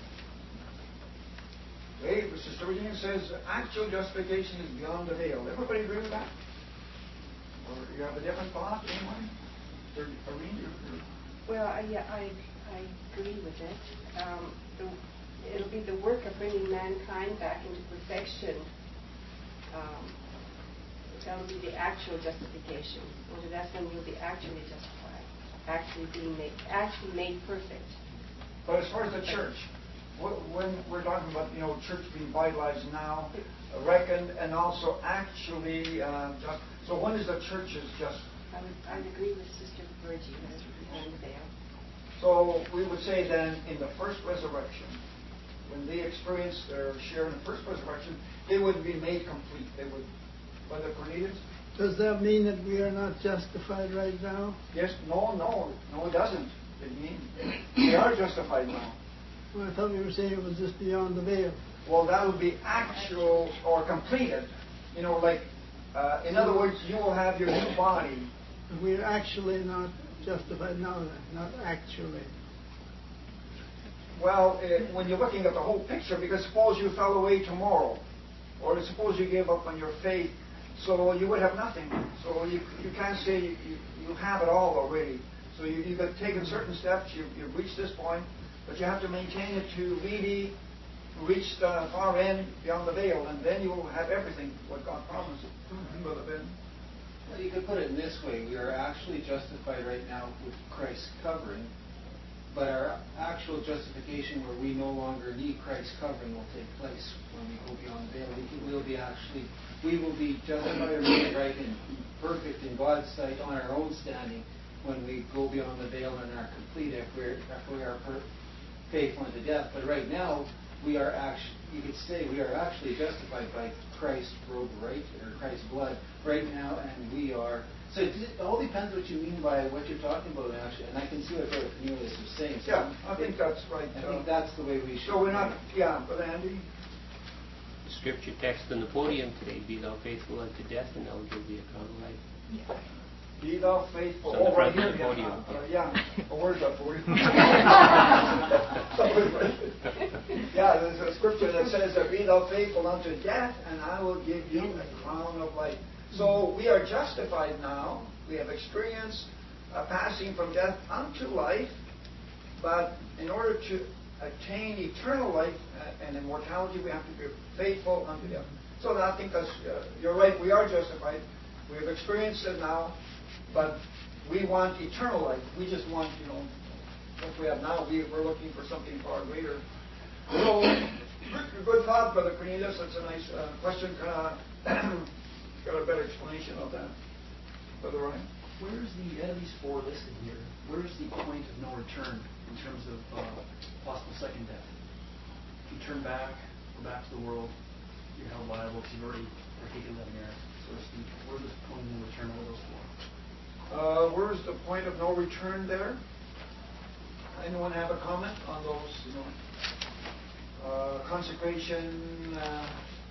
Okay, Sister Virginia says actual justification is beyond the veil. Everybody agree with that? Or do you have a different thought, anyone? Or Irene, you're, you're... Well, I, yeah, I, I agree with it. Um, the, it'll be the work of bringing mankind back into perfection. Um, that'll be the actual justification. Well, that's when you'll be actually justified, actually being made, actually made perfect. But as far as the church, when we're talking about, you know, church being vitalized now, reckoned, and also actually um, just, so when is the church is just? I would, I would agree with Sister Virgie that it's beyond the veil. So we would say then in the first resurrection, when they experience their share in the first resurrection, they would be made complete. They would, Brother Cornelius? Does that mean that we are not justified right now? Yes, no, no, no, it doesn't. It means we are justified now. Well, I thought you were saying it was just beyond the veil. Well, that would be actual or completed. You know, like, uh, in other words, you will have your new body. We're actually not justified now, then, not actually. Well, uh, when you're looking at the whole picture, because suppose you fell away tomorrow, or suppose you gave up on your faith, so you would have nothing. So you, you can't say you, you, you have it all already. So you, you've taken certain steps, you've, you've reached this point, but you have to maintain it to really reach the far end beyond the veil, and then you will have everything, what God promised. Mm-hmm. Brother Ben? Well, you could put it in this way. We are actually justified right now with Christ's covering, but our actual justification where we no longer need Christ's covering will take place when we go beyond the veil. We will be actually, we will be justified or made right and perfect in God's sight on our own standing when we go beyond the veil and are complete if, we're, if we are per- faithful unto death. But right now, we are actually, you could say we are actually justified by Christ robe, right, or Christ's blood right now, and we are. So it, it all depends what you mean by what you're talking about, actually. And I can see what Brother Cornelius was saying. So Yeah, I think that's right. I uh, think that's the way we should. So we're not, yeah, but Andy? The scripture text on the podium today, be thou faithful unto death, and I will give thee a crown of life. Yeah. Be thou faithful. It's on the Oh, right front here, of the yeah. podium. Uh, yeah. Oh, where's that for you? Yeah, there's a scripture that says, be thou faithful unto death, and I will give you a crown of life. So we are justified now. We have experienced a passing from death unto life, but in order to attain eternal life and immortality, we have to be faithful unto death. So I think that's, uh, you're right, we are justified. We have experienced it now, but we want eternal life. We just want, you know, what we have now. We, we're looking for something far greater. So, good, good thought, Brother Cornelius. That's a nice uh, question. Uh, got a better explanation of that, Brother Ryan. Where's the enemies for listed here? Where's the point of no return in terms of uh, possible second death? If you turn back, go back to the world, you're held liable because you've already partaken that merit, so to speak. Where's the point of no return? What are those for? Uh, where's the point of no return there? Anyone have a comment on those? You know, uh, consecration, uh,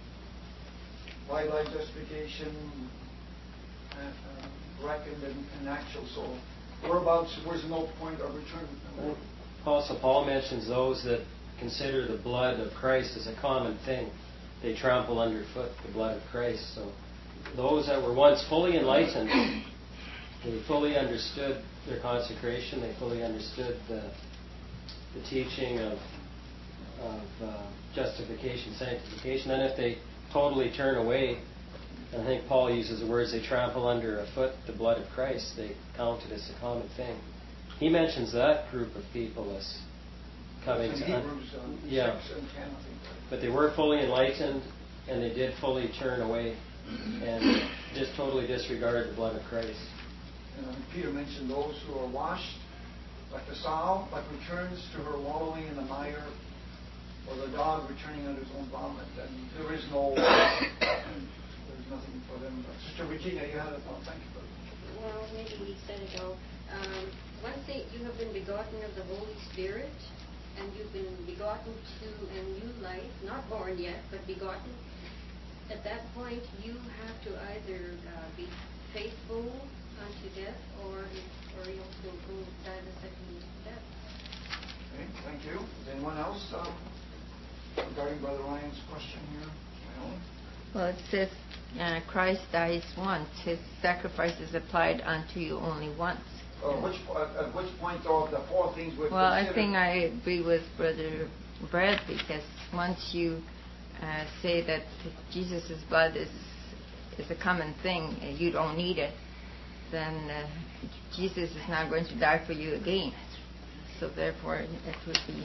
white light justification, uh, uh, reckoned and, and actual soul. Whereabouts? Where's no point of return? Also, Paul mentions those that consider the blood of Christ as a common thing. They trample underfoot the blood of Christ. So, those that were once fully enlightened, they fully understood their consecration. They fully understood the, the teaching of, of uh, justification, sanctification. And if they totally turn away, I think Paul uses the words, they trample under a foot the blood of Christ. They count it as a common thing. He mentions that group of people as coming to... Hebrews, um, yeah. six and ten, I think. But they were fully enlightened, and they did fully turn away and just totally disregard the blood of Christ. And um, Peter mentioned those who are washed, like the sow, like returns to her wallowing in the mire, or the dog returning unto his own vomit. And there is no, there's nothing for them. But Sister Regina, you had a thought. Thank you, brother. Well, maybe we said it all. Um, one thing, you have been begotten of the Holy Spirit, and you've been begotten to a new life, not born yet, but begotten. At that point, you have to either uh, be faithful unto death, or or you'll go, go die the second death. Okay, thank you. Is anyone else um, regarding Brother Ryan's question here? My own? Well, it says uh, Christ dies once. His sacrifice is applied unto you only once. Uh, which, uh, at which point, though, of the four things we've Well, I considered- think I agree with Brother Brad, because once you uh, say that Jesus' blood is is a common thing, and you don't need it, then uh, Jesus is not going to die for you again. So therefore, it would be...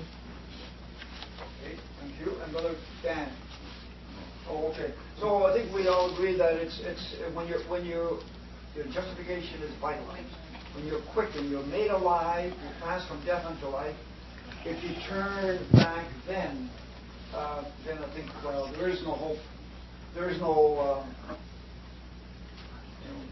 Okay, thank you. And Brother Dan. Oh, okay. So I think we all agree that it's it's uh, when you're when you your justification is vitalized. When you're quickened, you're made alive, you pass from death unto life. If you turn back then, uh, then I think, well, there is no hope. There is no, um, you know,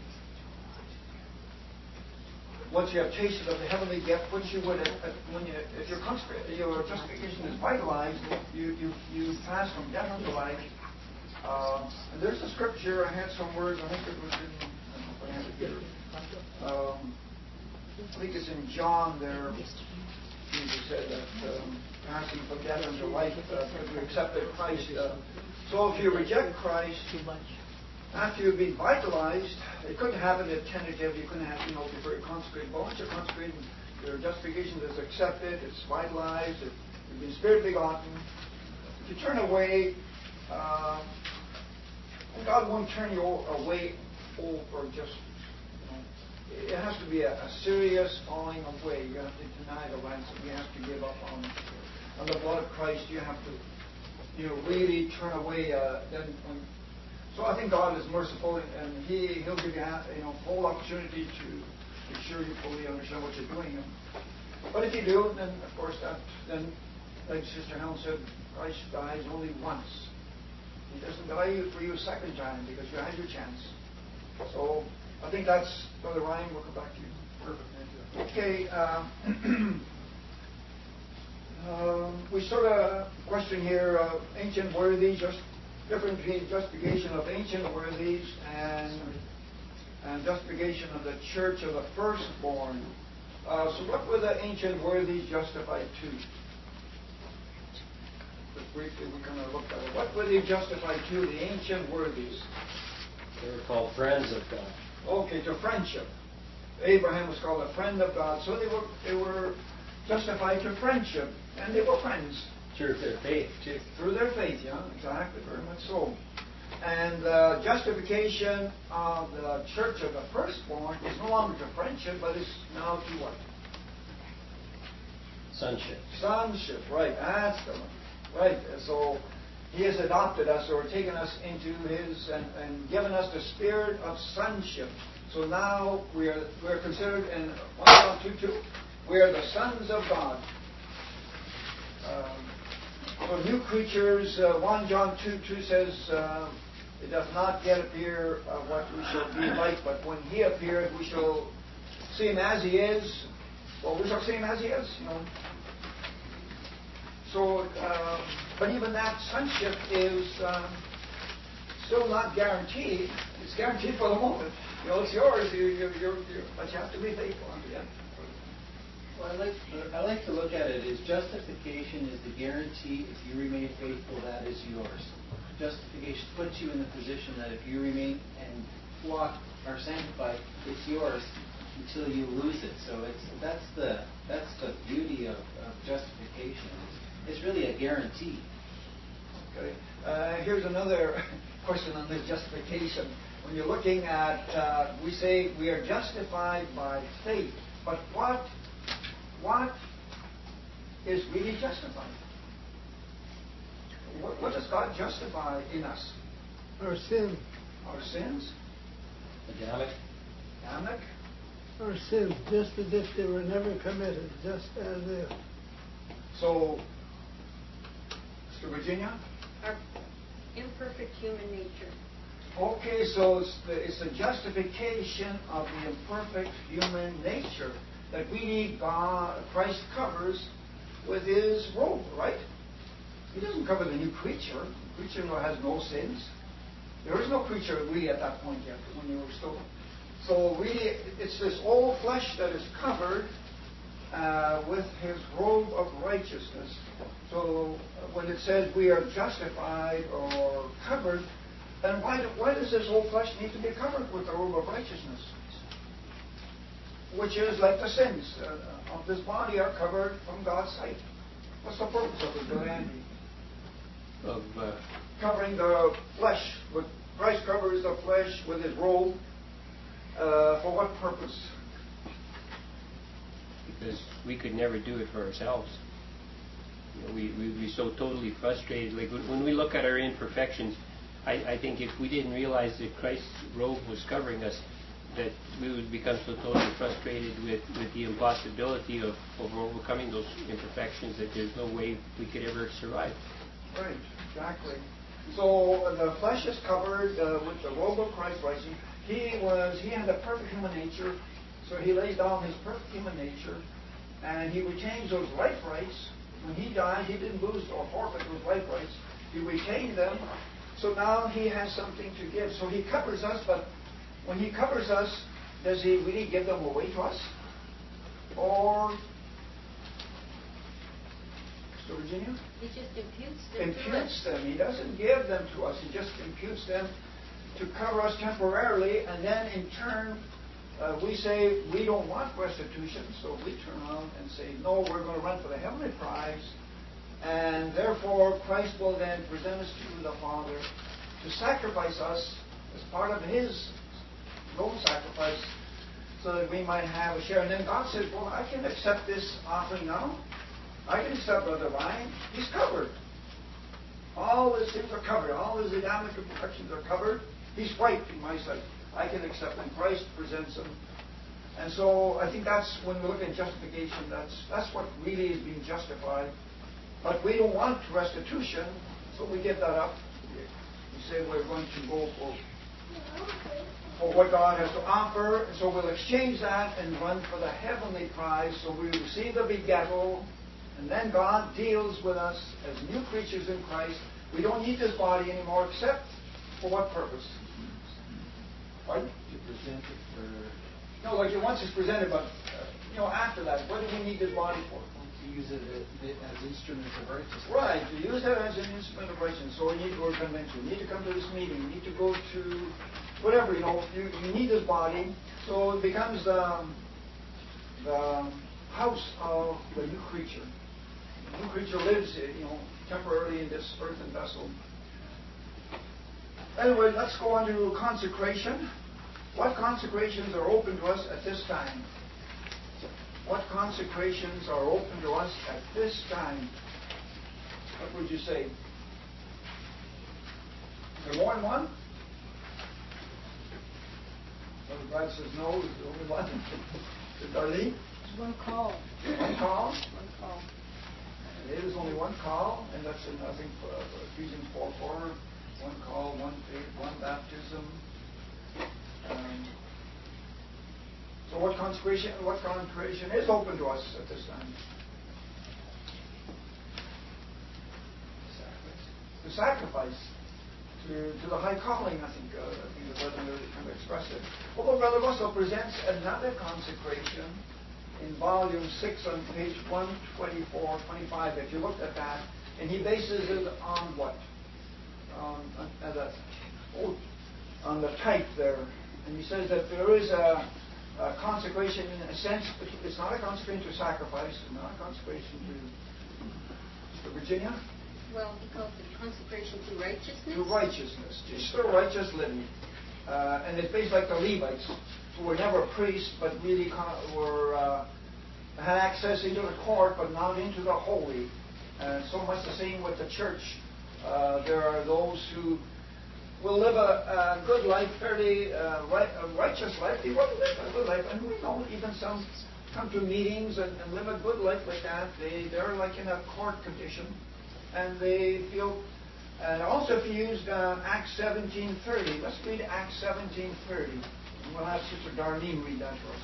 once you have tasted of the heavenly gift, which you would, uh, when you, if your, your justification is vitalized, you, you, you pass from death unto life. Uh, and there's a scripture, I had some words, I think it was in, I don't know if I have it here. Um, I think it's in John there. Jesus said that um, passing from death unto life, uh, because we accepted Christ. Uh, so if you reject Christ, after you've been vitalized, it couldn't happen at tentative. You couldn't have, you know, before you consecrate. But once you're consecrated, your justification is accepted. It's vitalized. It, you've been spirit begotten. If you turn away, uh, God won't turn you away or just. It has to be a, a serious falling away. You have to deny the ransom. You have to give up on, on the blood of Christ. You have to, you know, really turn away. Uh, then, when, so I think God is merciful, and, and He He'll give you, you know, full opportunity to be sure you fully understand what you're doing. But if you do, then of course that then, like Sister Helen said, Christ dies only once. He doesn't die you for you a second time because you had your chance. So I think that's, Brother Ryan, we'll come back to you. Perfect, thank you. Okay. Uh, um, we sort of question here uh, ancient worthies, just difference between justification of ancient worthies and, and justification of the church of the firstborn. Uh, so what were the ancient worthies justified to? Just briefly, we kind of looked at it. What were they justified to, the ancient worthies? They were called friends of God. Okay, to friendship. Abraham was called a friend of God, so they were they were justified to friendship, and they were friends. Through their faith, too. Through their faith, yeah, exactly, very much so. And uh, justification of the church of the firstborn is no longer to friendship, but is now to what? Sonship. Sonship, right, that's the one. Right, so He has adopted us or taken us into His and, and given us the spirit of sonship. So now we are we are considered in First John two two, we are the sons of God. Um, so new creatures, uh, First John two two says, uh, it does not yet appear uh, what we shall be like, but when He appeared, we shall see Him as He is. Well, we shall see Him as He is, you know. So, uh, but even that sonship is um, still not guaranteed. It's guaranteed for the moment. You know, it's yours. You, you, you, you, but you have to be faithful unto the end. Well, I like I like to look at it as justification is the guarantee. If you remain faithful, that is yours. Justification puts you in the position that if you remain and walk are sanctified, it's yours until you lose it. So it's that's the that's the beauty of, of justification. It's, it's really a guarantee. Okay. Uh, here's another question on this justification. When you're looking at, uh, we say we are justified by faith, but what what is really justified? What, what does God justify in us? Our sin. Our sins? Adamic. Adamic? Our sins, just as if they were never committed, just as if. So, Sister Virginia? Our imperfect human nature. Okay, so it's the, it's the justification of the imperfect human nature that we need God, Christ covers with His robe, right? He doesn't cover the new creature. The creature has no sins. There is no creature really at that point yet when you were still. So really, it's this old flesh that is covered uh, with His robe of righteousness. So when it says we are justified or covered, then why, do, why does this old flesh need to be covered with the robe of righteousness? Which is like the sins uh, of this body are covered from God's sight. What's the purpose of it, Brother Andy? Of uh, covering the flesh. With Christ covers the flesh with His robe. Uh, for what purpose? Because we could never do it for ourselves. You know, we we be so totally frustrated. Like when we look at our imperfections, I, I think if we didn't realize that Christ's robe was covering us, that we would become so totally frustrated with, with the impossibility of, of overcoming those imperfections that there's no way we could ever survive. Right, exactly. So uh, the flesh is covered uh, with the robe of Christ righteousness. He was, he had a perfect human nature, so He lays down His perfect human nature, and He retains those life rights. When He died, He didn't lose or forfeit those life rights. He retained them, so now He has something to give. So He covers us, but when He covers us, does He really give them away to us? Or, Sister Virginia? He just imputes them Imputes to us. them. He doesn't give them to us. He just imputes them to cover us temporarily, and then in turn, uh, we say we don't want restitution, so we turn around and say, no, we're going to run for the heavenly prize, and therefore Christ will then present us to the Father to sacrifice us as part of His own sacrifice, so that we might have a share. And then God says, well, I can accept this offering now. I can accept Brother Ryan. He's covered. All his sins are covered. All his Adamic imperfections are covered. He's white in my sight. I can accept him. Christ presents him. And so I think that's when we look at justification, that's that's what really is being justified. But we don't want restitution, so we give that up. say we're going to go for, for what God has to offer. And so we'll exchange that and run for the heavenly prize. So we receive the begettal, and then God deals with us as new creatures in Christ. We don't need this body anymore, except for what purpose? What? To present it for... No, like it once it's presented, but, uh, you know, after that, what do we need this body for? To use it as instruments of righteousness. Right, to use it as an instrument of righteousness. So we need to go to convention. We need to come to this meeting. We need to go to whatever, you know. You, you need this body. So it becomes the, the house of the new creature. The new creature lives, you know, temporarily in this earthen vessel. Anyway, let's go on to consecration. What consecrations are open to us at this time? What consecrations are open to us at this time? What would you say? Is there more than one? Brother Brad says no, there's only one. Is Darlene? There's one call. One call? One call. It is only one call, and that's in, I think, uh, Ephesians four four. One call, one faith, one baptism. Um, so what consecration, what consecration is open to us at this time? The sacrifice to, to the high calling, I think, uh, I think the Brother really kind of expressed it. Although Brother Russell presents another consecration in volume six on page one twenty-four, twenty-five, if you looked at that, and he bases it on what? On, on, uh, that, oh, on the type there. And he says that there is a, a consecration in a sense, it's not a consecration to sacrifice, it's not a consecration to, to Virginia. Well, he calls it consecration to righteousness. To righteousness, just the righteous living. Uh, and it's based like the Levites, who were never priests, but really con- were uh, had access into the court, but not into the holy. And so much the same with the church. Uh, there are those who will live a, a good life, fairly uh, right, a righteous life. They will live a good life, and we know even some come to meetings and, and live a good life like that. They they're like in a court condition, and they feel. And also, if you used uh, Acts seventeen thirty, let's read Acts seventeen thirty, and we'll have Sister Darlene read that for us.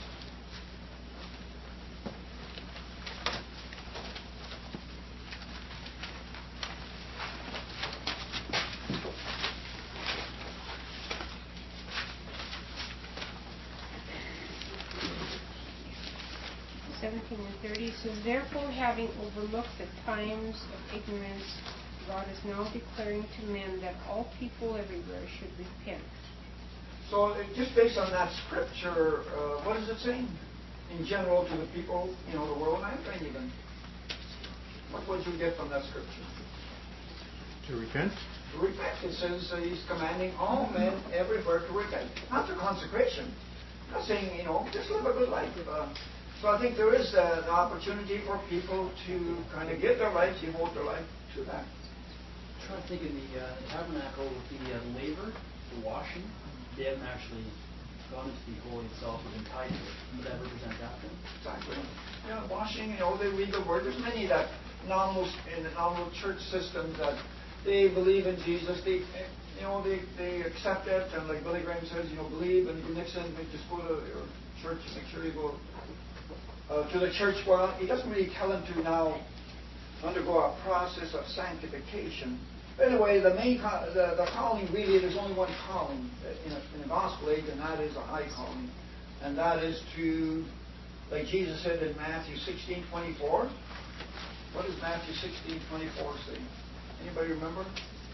seventeen and thirty says, therefore, having overlooked the times of ignorance, God is now declaring to men that all people everywhere should repent. So, uh, just based on that scripture, uh, what is it saying in general to the people, you know, the world, mankind even? What would you get from that scripture? To repent? To repent. It says uh, he's commanding all men everywhere to repent. Not to consecration. Not saying, you know, just live a good life. Uh, so I think there is uh, an opportunity for people to kind of give their life, devote their life to that. I'm trying to think in the, uh, the tabernacle with the uh, laver, the washing, they haven't actually gone into the holy itself or been tied to it. Would that represent that then? Exactly. Yeah, washing, you know, they read the word. There's many that nominal, in the nominal church system that they believe in Jesus. They, you know, they, they accept it. And like Billy Graham says, you know, believe. And you next time you just go to your church and make sure you go uh, to the church. Well, he doesn't really tell them to now undergo a process of sanctification. But anyway, the main the, the calling really, there's only one calling in, a, in the gospel age, and that is a high calling, and that is to, like Jesus said in Matthew sixteen twenty-four. What does Matthew sixteen twenty-four say? Anybody remember?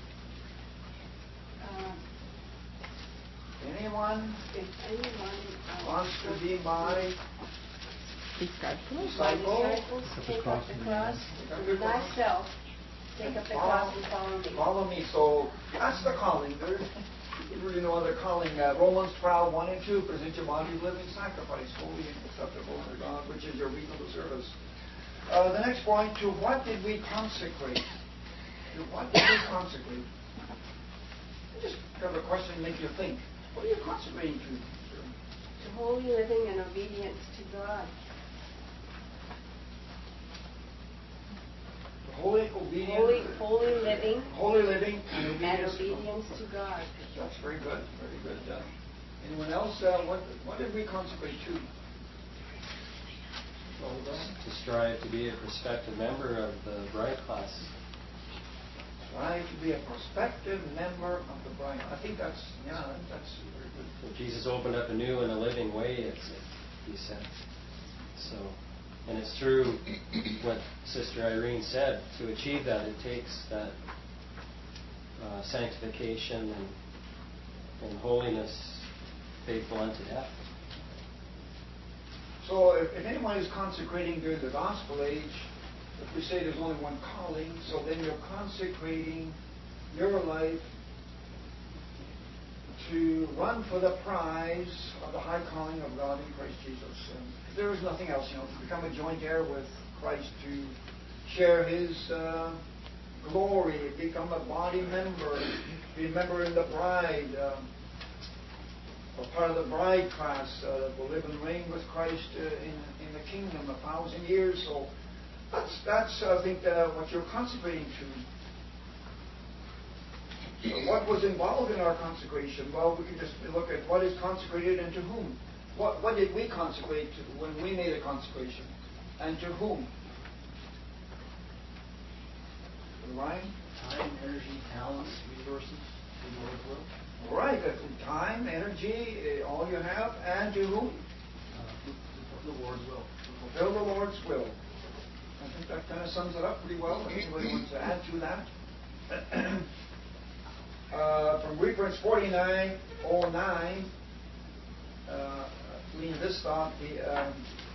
Uh, Anyone? if anyone uh, Wants to be my Disciple. disciple? disciples, take up the cross, Take up thyself, take up the cross and follow me. Follow me. So that's the calling. There's really no other calling. Uh, Romans twelve, one and two, present your body as living sacrifice, holy and acceptable to God, which is your reasonable service. Uh, the next point, to what did we consecrate? To what did we consecrate? Just have a question to make you think. What are you consecrating to? To holy living and obedience to God. Holy obedience. Holy, holy living. Holy living and And obedience. obedience to God. That's very good. Very good. Uh, anyone else? Uh, what What did we consecrate to? Well, to strive to be a prospective member of the bride class. Strive to be a prospective member of the bride. I think that's yeah, that's very good. So Jesus opened up a new and a living way. It's he said. So, and it's true what Sister Irene said. To achieve that, it takes that uh, sanctification and and holiness, faithful unto death. So if, if anyone is consecrating during the gospel age, if we say there's only one calling, so then you're consecrating your life to run for the prize of the high calling of God in Christ Jesus. And there is nothing else, you know, to become a joint heir with Christ, to share His uh, glory, become a body member, be a member in the bride, uh, or part of the bride class uh, that will live and reign with Christ uh, in, in the kingdom a thousand years. So that's, that's I think, uh, what you're consecrating to. So what was involved in our consecration? Well, we can just look at what is consecrated and to whom. What, what did we consecrate to when we made a consecration? And to whom? Ryan? Time, energy, talents, resources, the Lord's will. All right, uh, time, energy, uh, all you have, and to whom? Uh, to fulfill the Lord's will. To fulfill the Lord's will. I think that kind of sums it up pretty well. If anybody wants to add to that. uh, from Reprints forty-nine oh nine, uh, leave this thought, the um,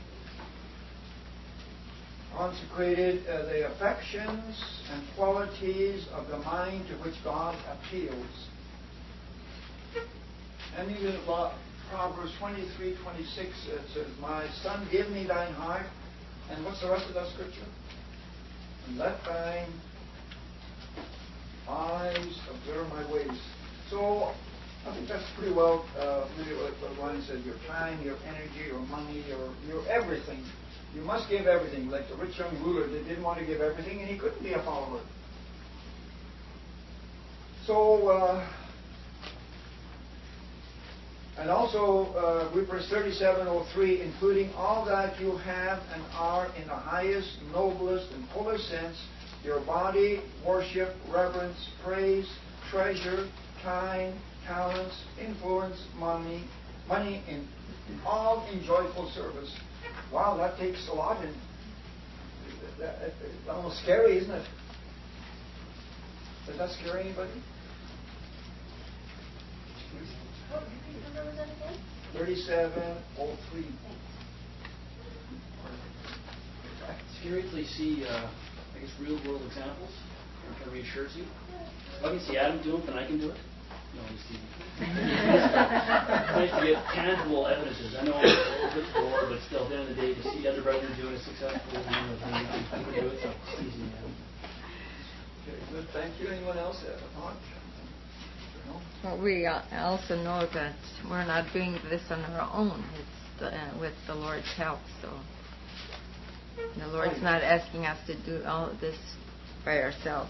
consecrated uh, the affections and qualities of the mind to which God appeals. And even about Proverbs twenty-three twenty-six, it says, my son, give me thine heart. And what's the rest of that scripture? And let thine eyes observe my ways. So I think that's pretty well uh, really what, what Ryan said. Your time, your energy, your money, your, your everything. You must give everything. Like the rich young ruler that didn't want to give everything, and he couldn't be a follower. So, uh, and also, uh, Reprints thirty-seven oh three, including all that you have and are in the highest, noblest, and fullest sense, your body, worship, reverence, praise, treasure, time, talents, influence, money, money in all in joyful service. Wow, that takes a lot, and it's almost scary, isn't it? Does that scare anybody? What number was that again? thirty-seven oh three. It's scary until you see, uh, I guess, real world examples. It kind of reassures you. If I can see Adam do it, then I can do it. No, I'm just teasing. It's nice to get tangible evidences. I know it's a little bit bored, but still, at the end of the day, to see other brothers doing it successfully, you know, then you can, you can do it. So it's easy, man. Okay, good. Thank you. Anyone else have a thought? No? Well, we uh, also know that we're not doing this on our own. It's the, uh, with the Lord's help. So the Lord's not asking us to do all of this by ourselves.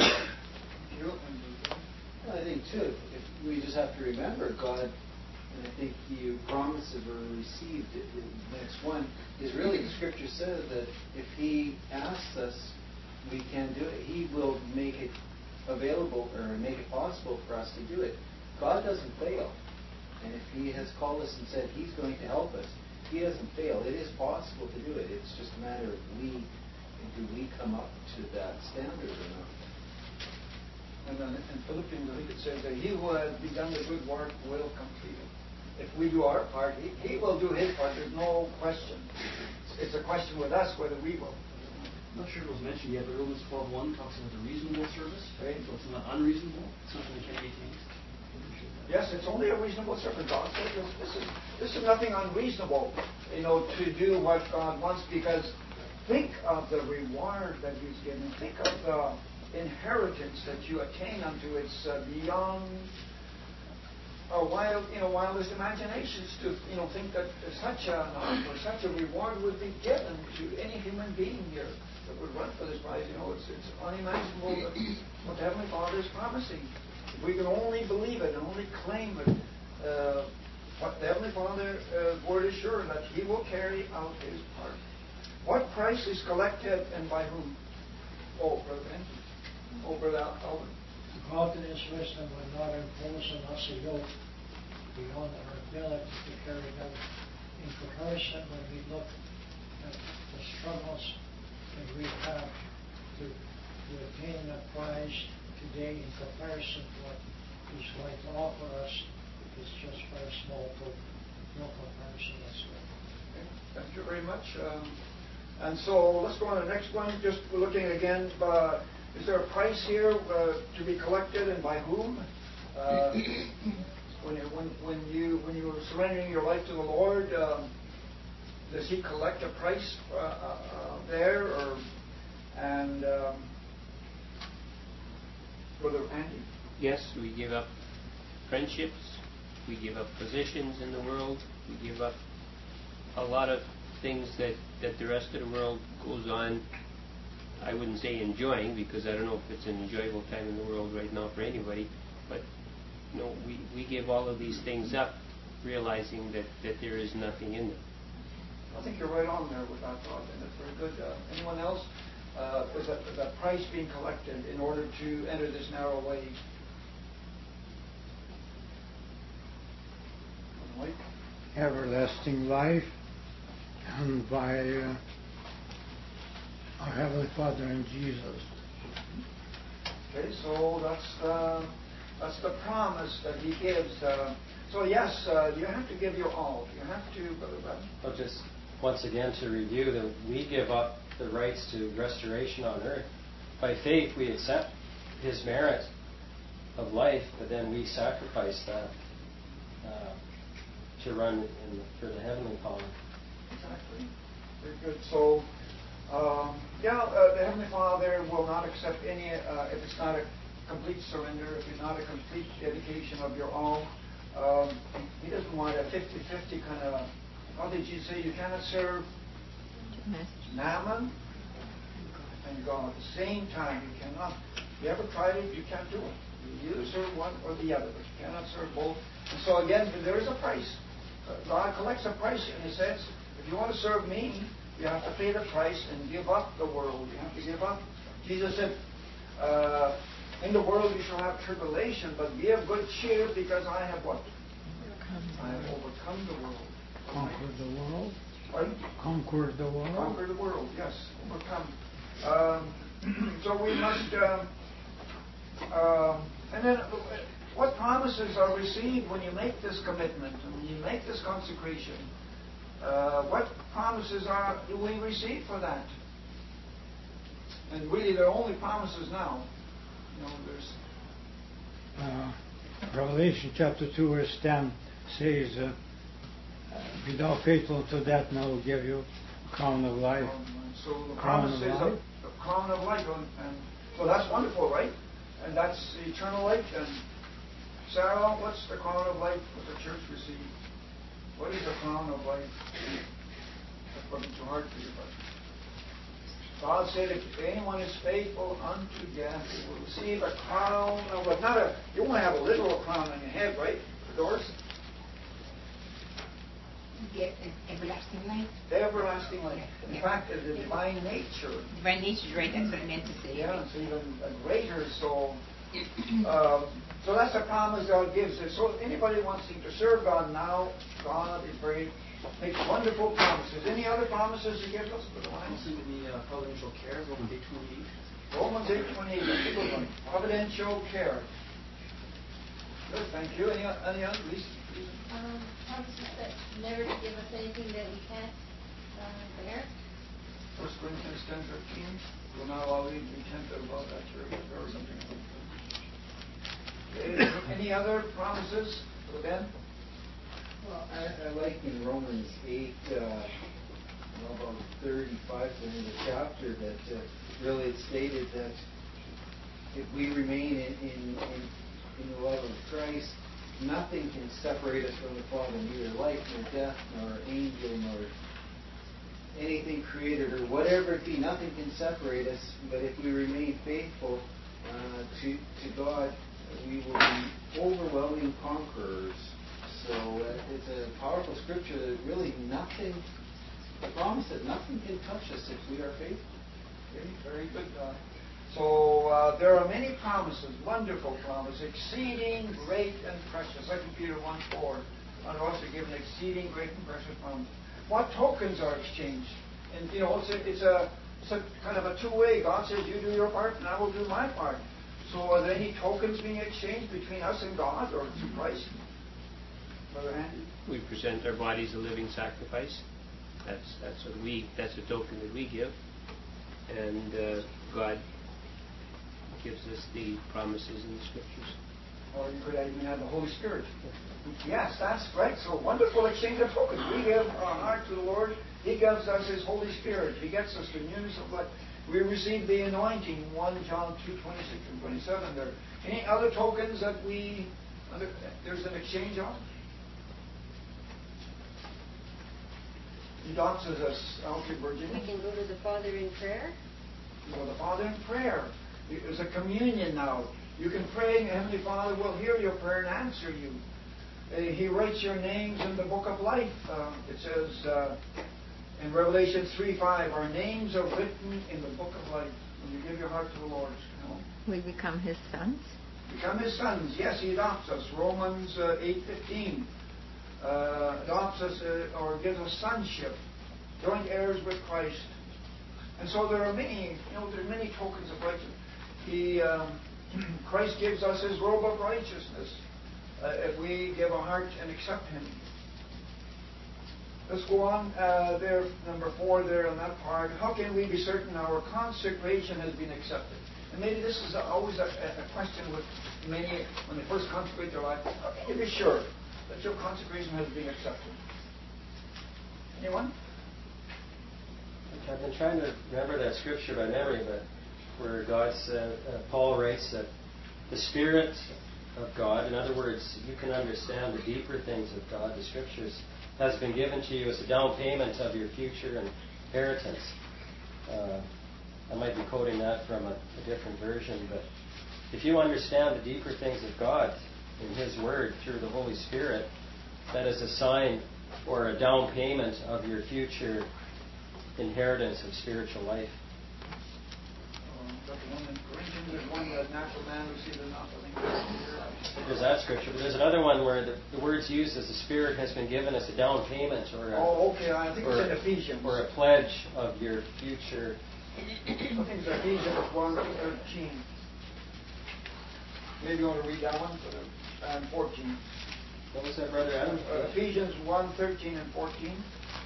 I think too, if we just have to remember God, and I think you promises or received it in the next one, is really the scripture says that if He asks us, we can do it. He will make it available or make it possible for us to do it. God doesn't fail. And if He has called us and said He's going to help us, He doesn't fail. It is possible to do it. It's just a matter of we, do we come up to that standard or not. And then in Philippians, I think it says that he who has begun the good work will complete it. If we do our part, he, he will do his part. There's no question. It's, it's a question with us whether we will. I'm not sure it was mentioned yet, but Romans twelve one talks about the reasonable service. Right. So it's not unreasonable. It's not going to be changed. Yes, it's only a reasonable service. God says this, this is this is nothing unreasonable, you know, to do what God wants. Because think of the reward that He's given. Think of the inheritance that you attain unto. It's uh, beyond our wild, you know, wildest imaginations to, you know, think that such an offer, such a reward would be given to any human being here. that would run for this prize. You know, it's, it's unimaginable that what the Heavenly Father is promising. If we can only believe it and only claim it, uh, what the Heavenly Father uh, word is sure that He will carry out His part. What price is collected and by whom? Oh, Brother Ben. Oh, Brother Alvin. God in His wisdom will not impose on us a yoke beyond our ability to carry it out. In comparison, when we look at the struggles that we have to, to attain a prize today in comparison to what He's going to offer us, it's just for a small token. No comparison whatsoever. Okay. Thank you very much. Um, and so let's go on to the next one. Just looking again, uh, is there a price here uh, to be collected and by whom? Uh, when, you, when, when you when you are surrendering your life to the Lord, um, does He collect a price uh, uh, there, or and um, Brother Andy? Yes, we give up friendships. We give up positions in the world. We give up a lot of things that, that the rest of the world goes on, I wouldn't say enjoying, because I don't know if it's an enjoyable time in the world right now for anybody, but you know, we, we give all of these things up, realizing that, that there is nothing in them. I think you're right on there with that thought, and it's very good. Uh, anyone else? Uh, is that, that price being collected in order to enter this narrow way? Mike? Everlasting life, and by uh, our Heavenly Father and Jesus. Okay, so that's the, that's the promise that He gives. Uh, so yes, uh, you have to give your all. You have to, Brother Brad. But just once again to review that we give up the rights to restoration on earth. By faith, we accept His merit of life, but then we sacrifice that uh, to run in, for the heavenly calling. Exactly. Very good. So, um, yeah, uh, the Heavenly Father will not accept any, uh, if it's not a complete surrender, if it's not a complete dedication of your all. Um, he doesn't want a fifty-fifty kind of, how did you say you cannot serve Mammon and God at the same time? You cannot. If you ever tried it, you can't do it. You either serve one or the other, but you cannot serve both. And so again, there is a price. God collects a price in a sense. If you want to serve me, you have to pay the price and give up the world. You have to give up. Jesus said, uh, in the world you shall have tribulation, but be of good cheer because I have what? I have overcome the world. Conquer the world. Pardon? Conquer the world. Conquer the world, yes. Overcome. Um, so we must... Um, um, and then... Uh, What promises are received when you make this commitment, and when you make this consecration? Uh, what promises are do we receive for that? And really, there are only promises now. You know, there's uh, Revelation chapter two, verse ten says, uh, "Be thou faithful to death, and I will give you a crown of life." So the crown promise of is life. a, a crown of life, and, and so that's wonderful, right? And that's eternal life. And Sarah, what's the crown of life that the church received? What is the crown of life? That wasn't too hard for you, but God said, if anyone is faithful unto death, he will receive a crown of life. Not a, you won't have a literal crown on your head, right, Doris? Get everlasting life. Everlasting life. In fact, the divine nature. Divine nature, right? That's what I meant to say. Yeah, it's even greater. So, uh, so that's the promise God gives us. So, anybody wanting to serve God now, God is very makes wonderful promises. Any other promises He gives us? Also in the uh, providential care, Romans eight twenty-eight. Romans eight twenty-eight. That's a good one. Providential care. Good. Thank you. Any any other? Please. Um, promises that never to give us anything that we can't uh, bear. First Corinthians ten thirteen. Will not allow you to be tempted about that you're or something. Okay. Any other promises for Ben? Well, I, I like in Romans eight, uh, about thirty-five in the chapter that uh, really it stated that if we remain in, in, in, in the love of Christ, nothing can separate us from the Father, neither life nor death nor angel nor anything created or whatever it be. Nothing can separate us. But if we remain faithful uh, to to God, we will be overwhelming conquerors. So uh, it's a powerful scripture that really nothing, the promise that nothing can touch us if we are faithful. Okay, very good. Uh, so uh, there are many promises, wonderful promises, exceeding great and precious. Second Peter one four, unto us are given exceeding great and precious promises. What tokens are exchanged? And you know, it's a, it's a, it's a kind of a two-way. God says, you do your part, and I will do my part. So are there any tokens being exchanged between us and God or to Christ? Brother Andy? We present our bodies a living sacrifice. That's that's what we that's a token that we give, and uh, God gives us the promises in the scriptures. Or you could even have the Holy Spirit. Yes, that's right. So wonderful exchange of tokens. We give our heart to the Lord. He gives us His Holy Spirit. He gets us the newness of life. We receive the anointing. First John two twenty six and twenty seven. There. Any other tokens that we other, there's an exchange of? He adopts us as okay, Virginia. We can go to the Father in prayer. Go to the Father in prayer. There's a communion now. You can pray, and Heavenly Father will hear your prayer and answer you. Uh, he writes your names in the book of life. Uh, it says uh, in Revelation three five, our names are written in the book of life. When you give your heart to the Lord, you know. We become His sons. Become His sons. Yes, He adopts us. Romans uh, eight fifteen. Uh, adopts us uh, or gives us sonship, joint heirs with Christ, and so there are many, you know, there are many tokens of righteousness. He, um, Christ gives us His robe of righteousness uh, if we give our heart and accept Him. Let's go on uh, there, number four there on that part. How can we be certain our consecration has been accepted? And maybe this is always a, a question with many when they first consecrate their life. How can you be sure that your consecration has been accepted? Anyone? I've been trying to remember that scripture by memory, but where God's uh, uh, Paul writes that the Spirit of God, in other words, you can understand the deeper things of God. The Scriptures has been given to you as a down payment of your future inheritance. Uh, I might be quoting that from a, a different version, but if you understand the deeper things of God in His Word through the Holy Spirit, that is a sign or a down payment of your future inheritance of spiritual life. There's that scripture, but there's another one where the, the word's used as the Spirit has been given as a down payment or a, oh, okay, I think or, it's in Ephesians. Or a pledge of your future. I think it's Ephesians one thirteen. Maybe you want to read that one for the, and fourteen. What was that, Brother Adam? Uh, Ephesians one thirteen and fourteen.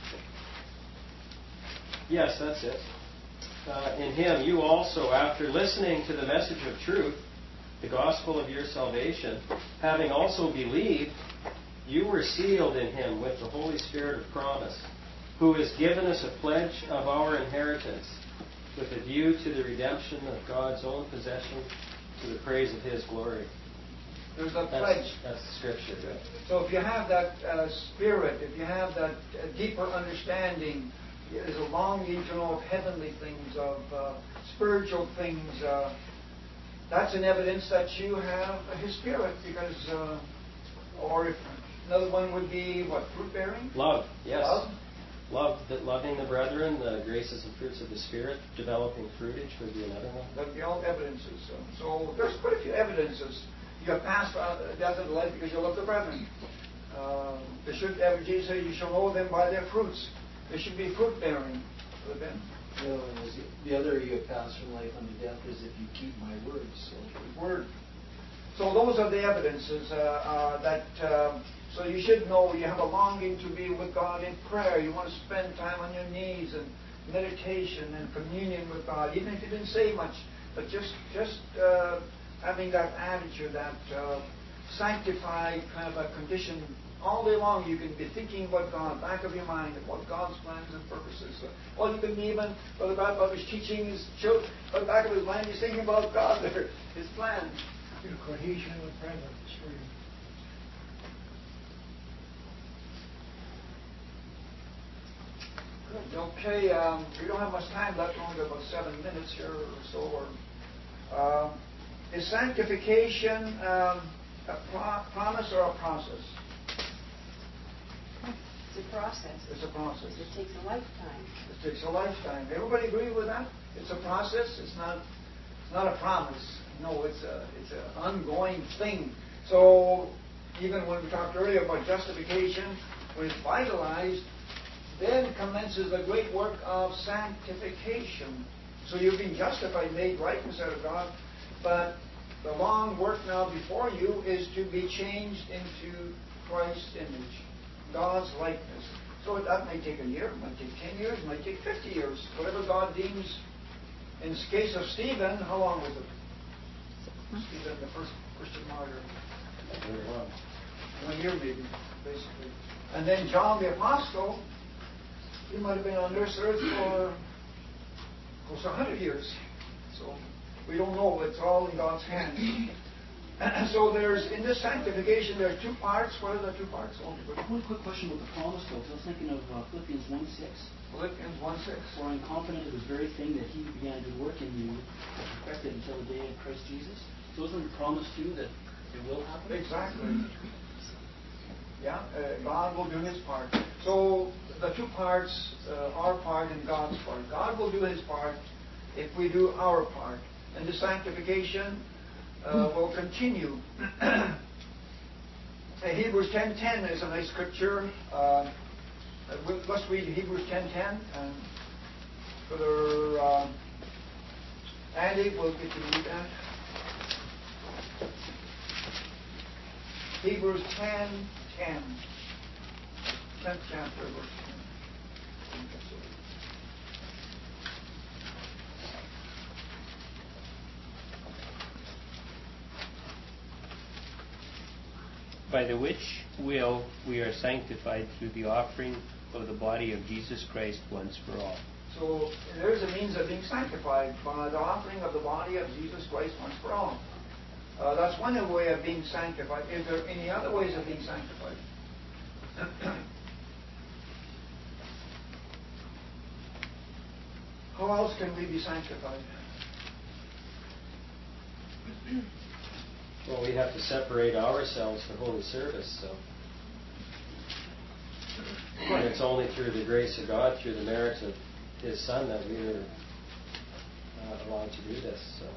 Yes, that's it. Uh, in Him, you also, after listening to the message of truth, the gospel of your salvation, having also believed, you were sealed in Him with the Holy Spirit of promise, who has given us a pledge of our inheritance, with a view to the redemption of God's own possession, to the praise of His glory. There's a that's, pledge. That's the scripture. Right? So if you have that uh, spirit, if you have that uh, deeper understanding, there's a longing to know of heavenly things, of uh, spiritual things. Uh, that's an evidence that you have His Spirit, because, uh, or if another one would be what, fruit bearing? Love, yes. Love. Love, the, loving the brethren, the graces and fruits of the Spirit, developing fruitage would be another one. That would be all evidences. So, so there's quite a few evidences. You have passed uh, death of life because you love the brethren. Uh, they should, Jesus said, you shall know them by their fruits. They should be fruit bearing. No, the other you have passed from life unto death is if you keep my words. So. Word. So those are the evidences uh, uh, that. Uh, so you should know you have a longing to be with God in prayer. You want to spend time on your knees and meditation and communion with God, even if you didn't say much, but just just uh, having that attitude, that uh, sanctified kind of a condition. All day long you can be thinking about God, back of your mind, about God's plans and purposes. Or you can be even, Brother Bob is teaching his children, but back of his mind he's thinking about God, His plans. Your cohesion with brethren is very Good. Okay, um, we don't have much time left, only about seven minutes here or so. Or, uh, is sanctification um, a pro- promise or a process? It's a process. It's a process. It takes a lifetime. It takes a lifetime. Everybody agree with that? It's a process. It's not. It's not a promise. No, it's a. It's an ongoing thing. So even when we talked earlier about justification, when it's vitalized, then commences the great work of sanctification. So you've been justified, made right in the sight of God, but the long work now before you is to be changed into Christ's image, God's likeness. So that might take a year, it might take ten years, it might take fifty years, whatever God deems. In the case of Stephen, how long was it? Stephen, the first Christian martyr. One year maybe, basically. And then John the Apostle, he might have been on this earth for close to one hundred years. So we don't know. It's all in God's hands. So there's, in this sanctification, there are two parts. What are the two parts? One quick question about the promise, though. I was thinking of uh, Philippians one six. Philippians one six. For I'm confident of this very thing that he began to work in you, perfected until the day of Christ Jesus. So isn't it a promise too that it will happen? Exactly. Yeah, uh, God will do His part. So the two parts, uh, our part and God's part. God will do His part if we do our part. And the sanctification uh, will continue. uh, Hebrews ten ten is a nice scripture. Uh, let's read Hebrews ten ten. And Brother uh, Andy will get to read that. Hebrews ten ten. tenth chapter, verse ten. By the which will we are sanctified through the offering of the body of Jesus Christ once for all. So there's a means of being sanctified by the offering of the body of Jesus Christ once for all. Uh, that's one way of being sanctified. Is there any other ways of being sanctified? How else can we be sanctified? Well, we have to separate ourselves for holy service, so. And it's only through the grace of God, through the merits of His Son, that we are uh, allowed to do this. So.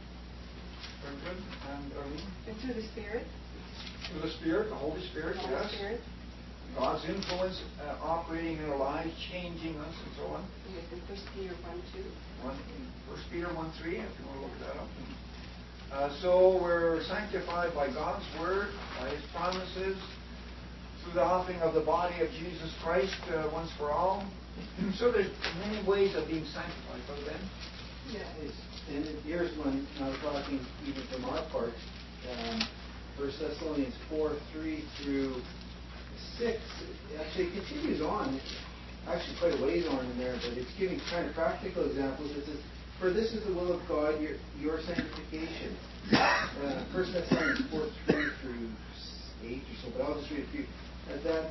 Very good. And Arlene? And through the Spirit. Through the Spirit, the Holy Spirit, Holy yes. Spirit. God's influence uh, operating in our lives, changing us, and so on. Yes, in First Peter one two. One, First Peter one three, if you want to look that up. Uh, so we're sanctified by God's Word, by His promises, through the offering of the body of Jesus Christ uh, once for all. So there's many ways of being sanctified, Brother Ben. Yeah, it's, and here's one, I was talking even from our part, um, First Thessalonians four three through six, actually it continues on, actually quite a ways on in there, but it's giving kind of practical examples. It says, for this is the will of God, your, your sanctification. Uh, First Thessalonians four three through eight or so, but I'll just read a few. Uh, that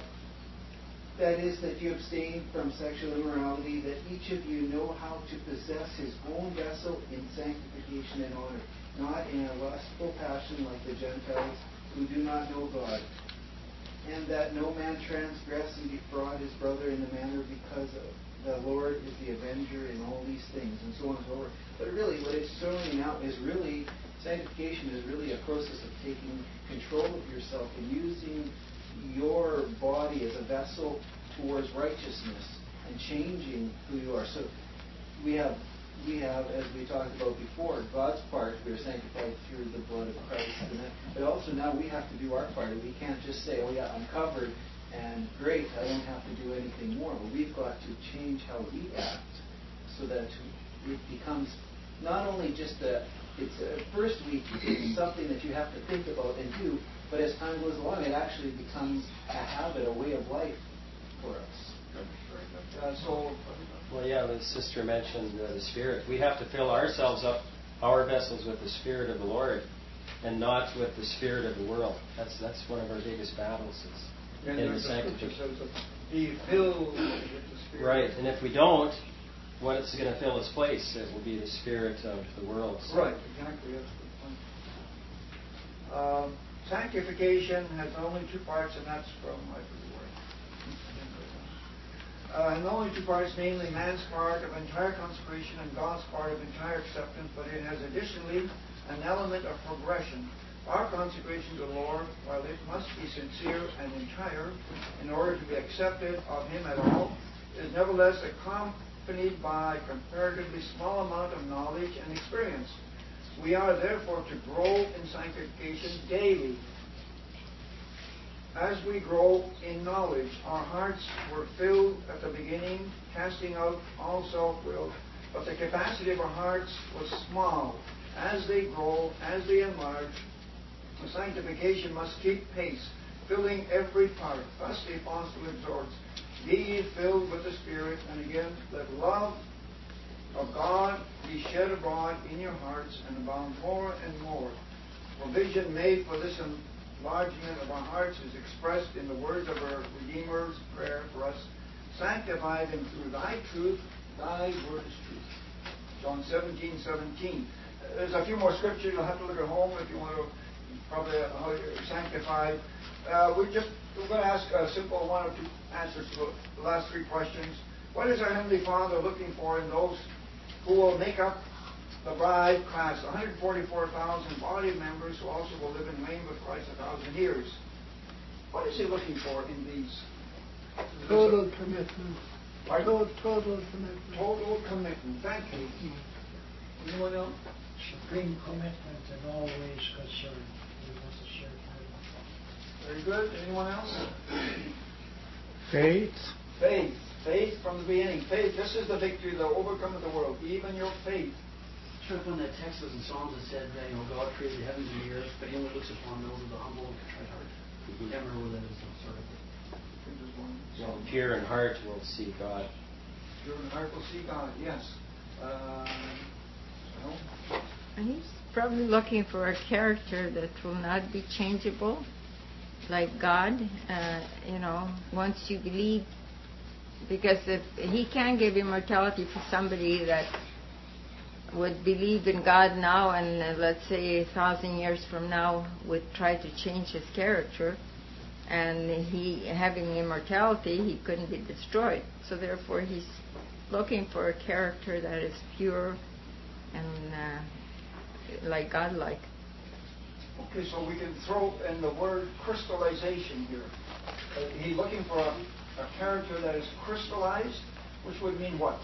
That is, that you abstain from sexual immorality, that each of you know how to possess his own vessel in sanctification and honor, not in a lustful passion like the Gentiles who do not know God, and that no man transgress and defraud his brother in the manner, because the Lord is the avenger in all these things, and so on and so forth. But really, what it's showing out is really, sanctification is really a process of taking control of yourself and using your body as a vessel towards righteousness and changing who you are. So we have, we have, as we talked about before, God's part. We are sanctified through the blood of Christ. And that, but also now we have to do our part. We can't just say, "Oh yeah, I'm covered and great. I don't have to do anything more." But we've got to change how we act so that it becomes not only just a. It's a first week. It's something that you have to think about and do. But as time goes along, it actually becomes a habit, a way of life for us. Uh, so, well, yeah, the sister mentioned uh, the Spirit. We have to fill ourselves up, our vessels, with the Spirit of the Lord, and not with the spirit of the world. That's that's one of our biggest battles. Is and in the there's a scripture sanctification. says be filled with the Spirit. Right, and if we don't, what is going to fill its place? It will be the spirit of the world. So. Right, exactly. That's a good point. Um, sanctification has only two parts, and that's from, I forget where. Uh, and only two parts, namely man's part of entire consecration and God's part of entire acceptance, but it has additionally an element of progression. Our consecration to the Lord, while it must be sincere and entire in order to be accepted of Him at all, is nevertheless accompanied by a comparatively small amount of knowledge and experience. We are therefore to grow in sanctification daily. As we grow in knowledge, our hearts were filled at the beginning, casting out all self-will, but the capacity of our hearts was small. As they grow, as they enlarge, the sanctification must keep pace, filling every part. Thus the apostle exhorts, be ye filled with the Spirit, and again, let love of God be shed abroad in your hearts and abound more and more. Provision made for this enlargement of our hearts is expressed in the words of our Redeemer's prayer for us. Sanctify them through thy truth, thy word is truth. John seventeen seventeen. There's a few more scriptures you'll have to look at home if you want to probably how you're sanctified. Uh, we just we're going to ask a simple one or two answers to the last three questions. What is our Heavenly Father looking for in those who will make up the bride class, one hundred forty-four thousand body members who also will live and reign with Christ a thousand years? What is He looking for in these? Total commitment. Pardon? Total, total commitment. Total commitment. Thank you. Anyone else? Supreme commitment in all ways concerned. He wants to share time. Very good. Anyone else? Faith. Faith. Faith from the beginning. Faith. This is the victory that overcometh the world. Even your faith. Sure, when that text was in Psalms, it said that, you know, God created the heavens and the earth, but He only looks upon those with a humble and contrite heart. Mm-hmm. Can't remember where that is, sort of. Well, pure in heart will see God. Pure in heart will see God. Yes. Uh, no? He's probably looking for a character that will not be changeable, like God. Uh, you know, once you believe, because if He can't give immortality for somebody that would believe in God now and uh, let's say a thousand years from now would try to change his character, and he having immortality, he couldn't be destroyed. So therefore He's looking for a character that is pure and uh, like God-like. Okay, so we can throw in the word crystallization here. Uh, he's looking for a, a character that is crystallized, which would mean what?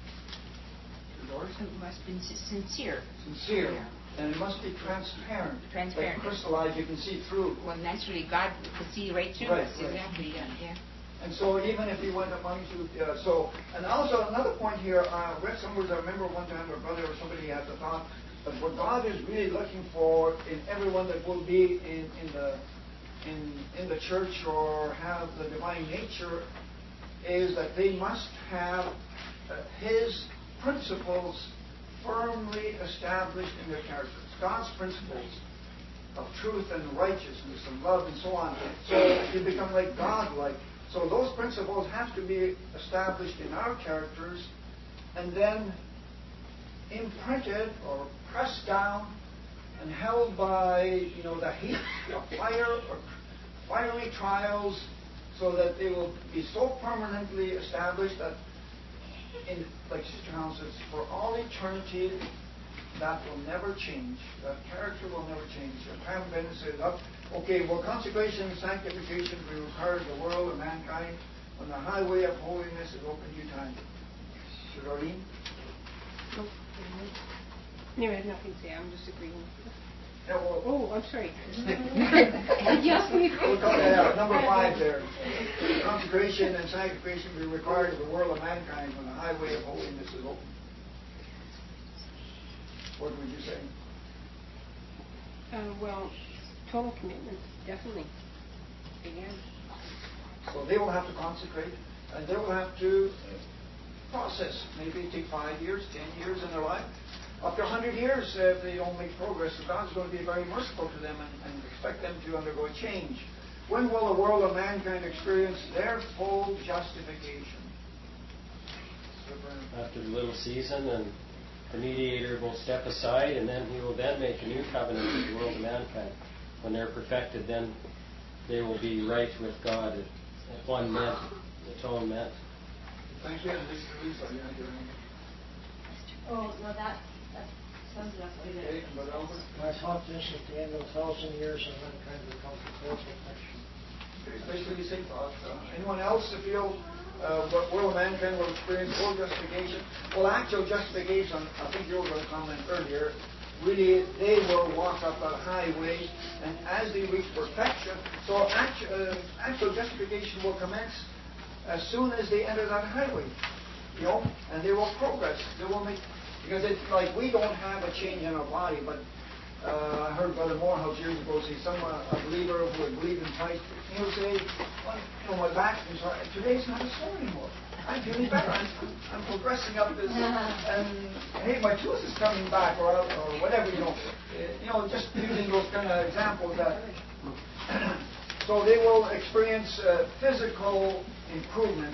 It must be sincere. Sincere. Yeah. And it must be transparent. Transparent. Like crystallized, you can see through. Well, naturally, God could see right through right, us. Right. Exactly. Yeah. yeah. And so even if He went among you, uh, so, and also another point here, I uh, read somewhere, I remember one time a brother or somebody had the thought that what God is really looking for in everyone that will be in, in the in in the church or have the divine nature is that they must have uh, His principles firmly established in their characters. God's principles of truth and righteousness and love and so on. So you become like God-like. So those principles have to be established in our characters and then imprinted or pressed down and held by, you know, the heat of fire or fiery trials, so that they will be so permanently established that, in, like Sister Helen says, for all eternity, that will never change. That character will never change. And Pam Bennett said, okay, well, consecration and sanctification will require the world and mankind when the highway of holiness is open due time. Sister Darlene? No, no, I have nothing to say. I'm just agreeing with you. Yeah, well, oh, I'm sorry. yes, we we'll call that out. Number five there. Consecration and sanctification will be required of the world of mankind when the highway of holiness is open. What would you say? Uh, well, total commitment, definitely. Again. So they will have to consecrate, and they will have to process. Maybe it take five years, ten years in their life. After a hundred years, uh, if they don't make progress, so God's going to be very merciful to them and, and expect them to undergo a change. When will the world of mankind experience their full justification? After the little season, and the mediator will step aside, and then he will then make a new covenant with the world of mankind. When they're perfected, then they will be right with God at one meant, atonement. Thank you. Lisa, are you hearing? Oh, no, that, that sums it up pretty Okay, good. but Albert? I thought this at the end of a thousand years and mankind will come to full perfection. Okay, basically the same thought. Uh, anyone else to feel uh, what world of mankind will experience full justification? Well, actual justification, I think you were going to comment earlier, really they will walk up a highway, and as they reach perfection, so actual, uh, actual justification will commence as soon as they enter that highway, you know, and they will progress. They will make, because it's like we don't have a change in our body, but uh, I heard Brother Morehouse years ago say, some uh, a believer who would believe in Christ, he would say, well, you know, my back is right. Today's not a sore anymore. I'm feeling better. I'm, I'm progressing up this, and hey, my tooth is coming back, or or whatever, you know. Uh, you know, just using those kind of examples that. So they will experience uh, physical improvements.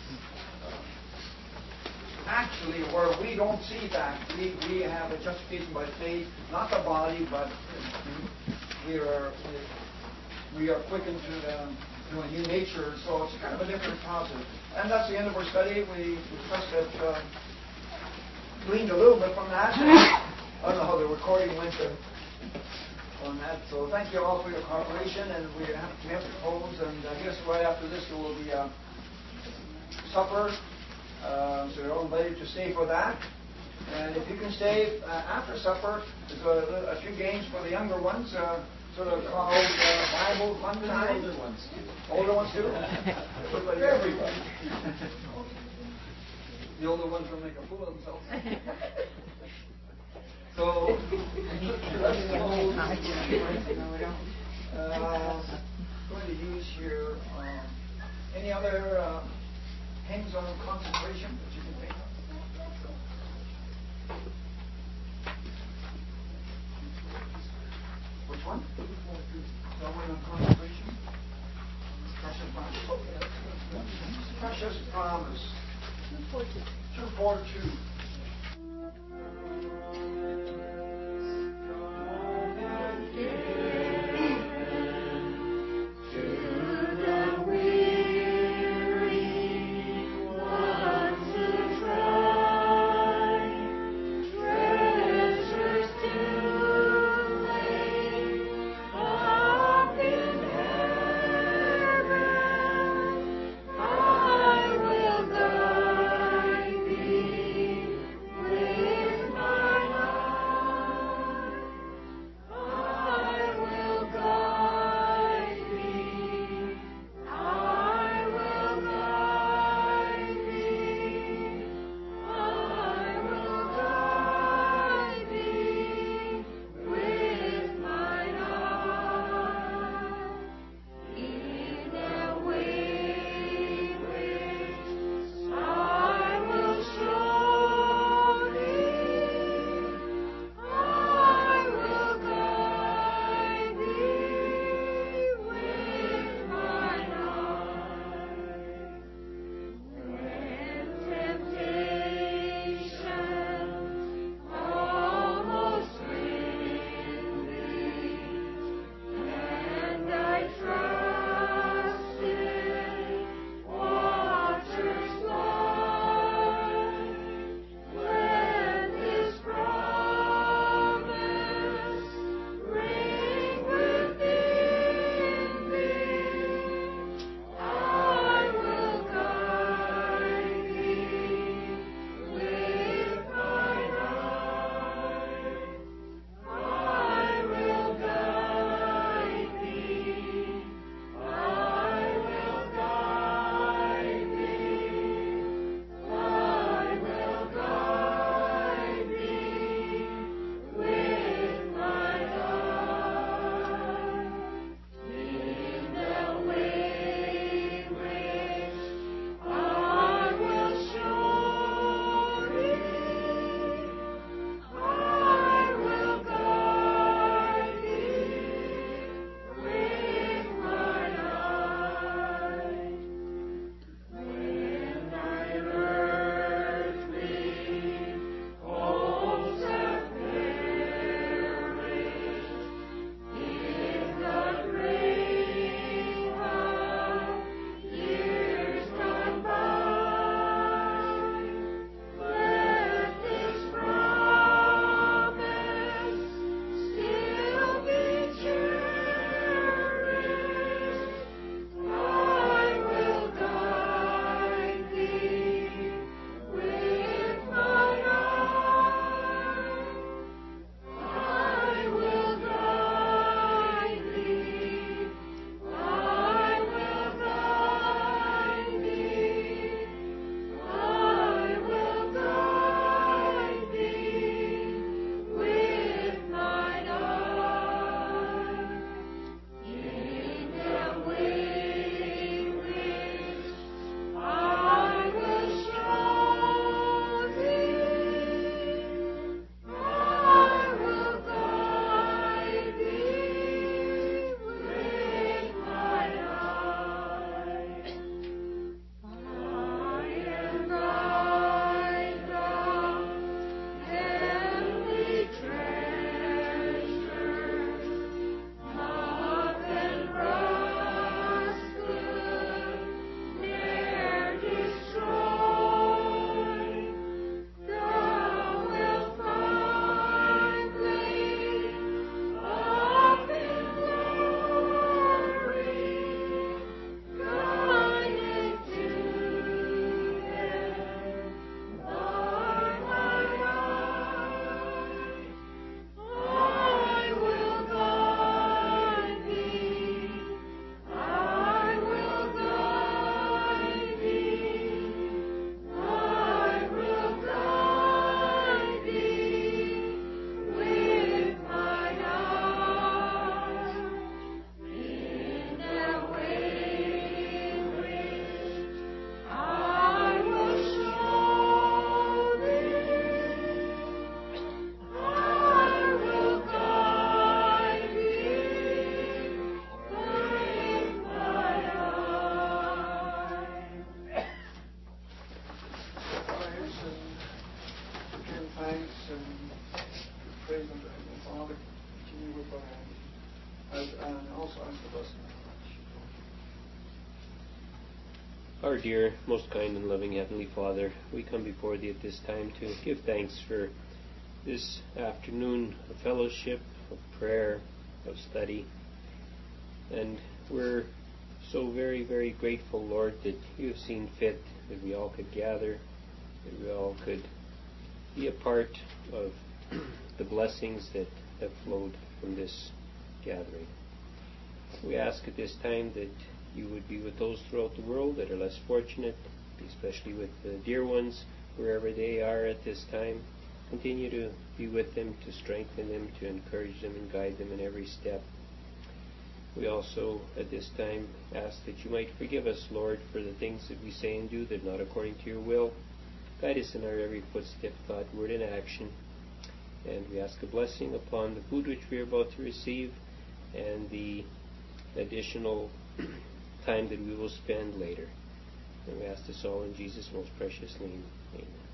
Actually, where we don't see that, we, we have a justification by faith, not the body, but we are we are quickened to the to a new nature. So it's kind of a different positive. And that's the end of our study. We discussed that, uh, gleaned a little bit from that. I don't know how the recording went uh, on that. So thank you all for your cooperation, and we have, we have to close. And I guess right after this there will be a supper. Uh, so you're all invited to stay for that. And if you can stay uh, after supper, there's a, a few games for the younger ones, uh, sort of called uh, Bible Fun Time. The older ones too. Older ones too? Everybody. Everybody. The older ones will make a fool of themselves. So, uh, going to use here um, any other uh, hymns on consecration that you can think of? Which one? The one on consecration? Precious promise. Precious promise. two forty-two. two forty-two. I will guide thee. Our dear, most kind and loving Heavenly Father, we come before Thee at this time to give thanks for this afternoon of fellowship, of prayer, of study. And we're so very, very grateful, Lord, that You have seen fit that we all could gather, that we all could be a part of the blessings that have flowed from this gathering. We ask at this time that You would be with those throughout the world that are less fortunate, especially with the dear ones, wherever they are at this time. Continue to be with them, to strengthen them, to encourage them and guide them in every step. We also, at this time, ask that You might forgive us, Lord, for the things that we say and do that are not according to Your will. Guide us in our every footstep, thought, word, and action. And we ask a blessing upon the food which we are about to receive and the additional time that we will spend later. And we ask this all in Jesus' most precious name. Amen.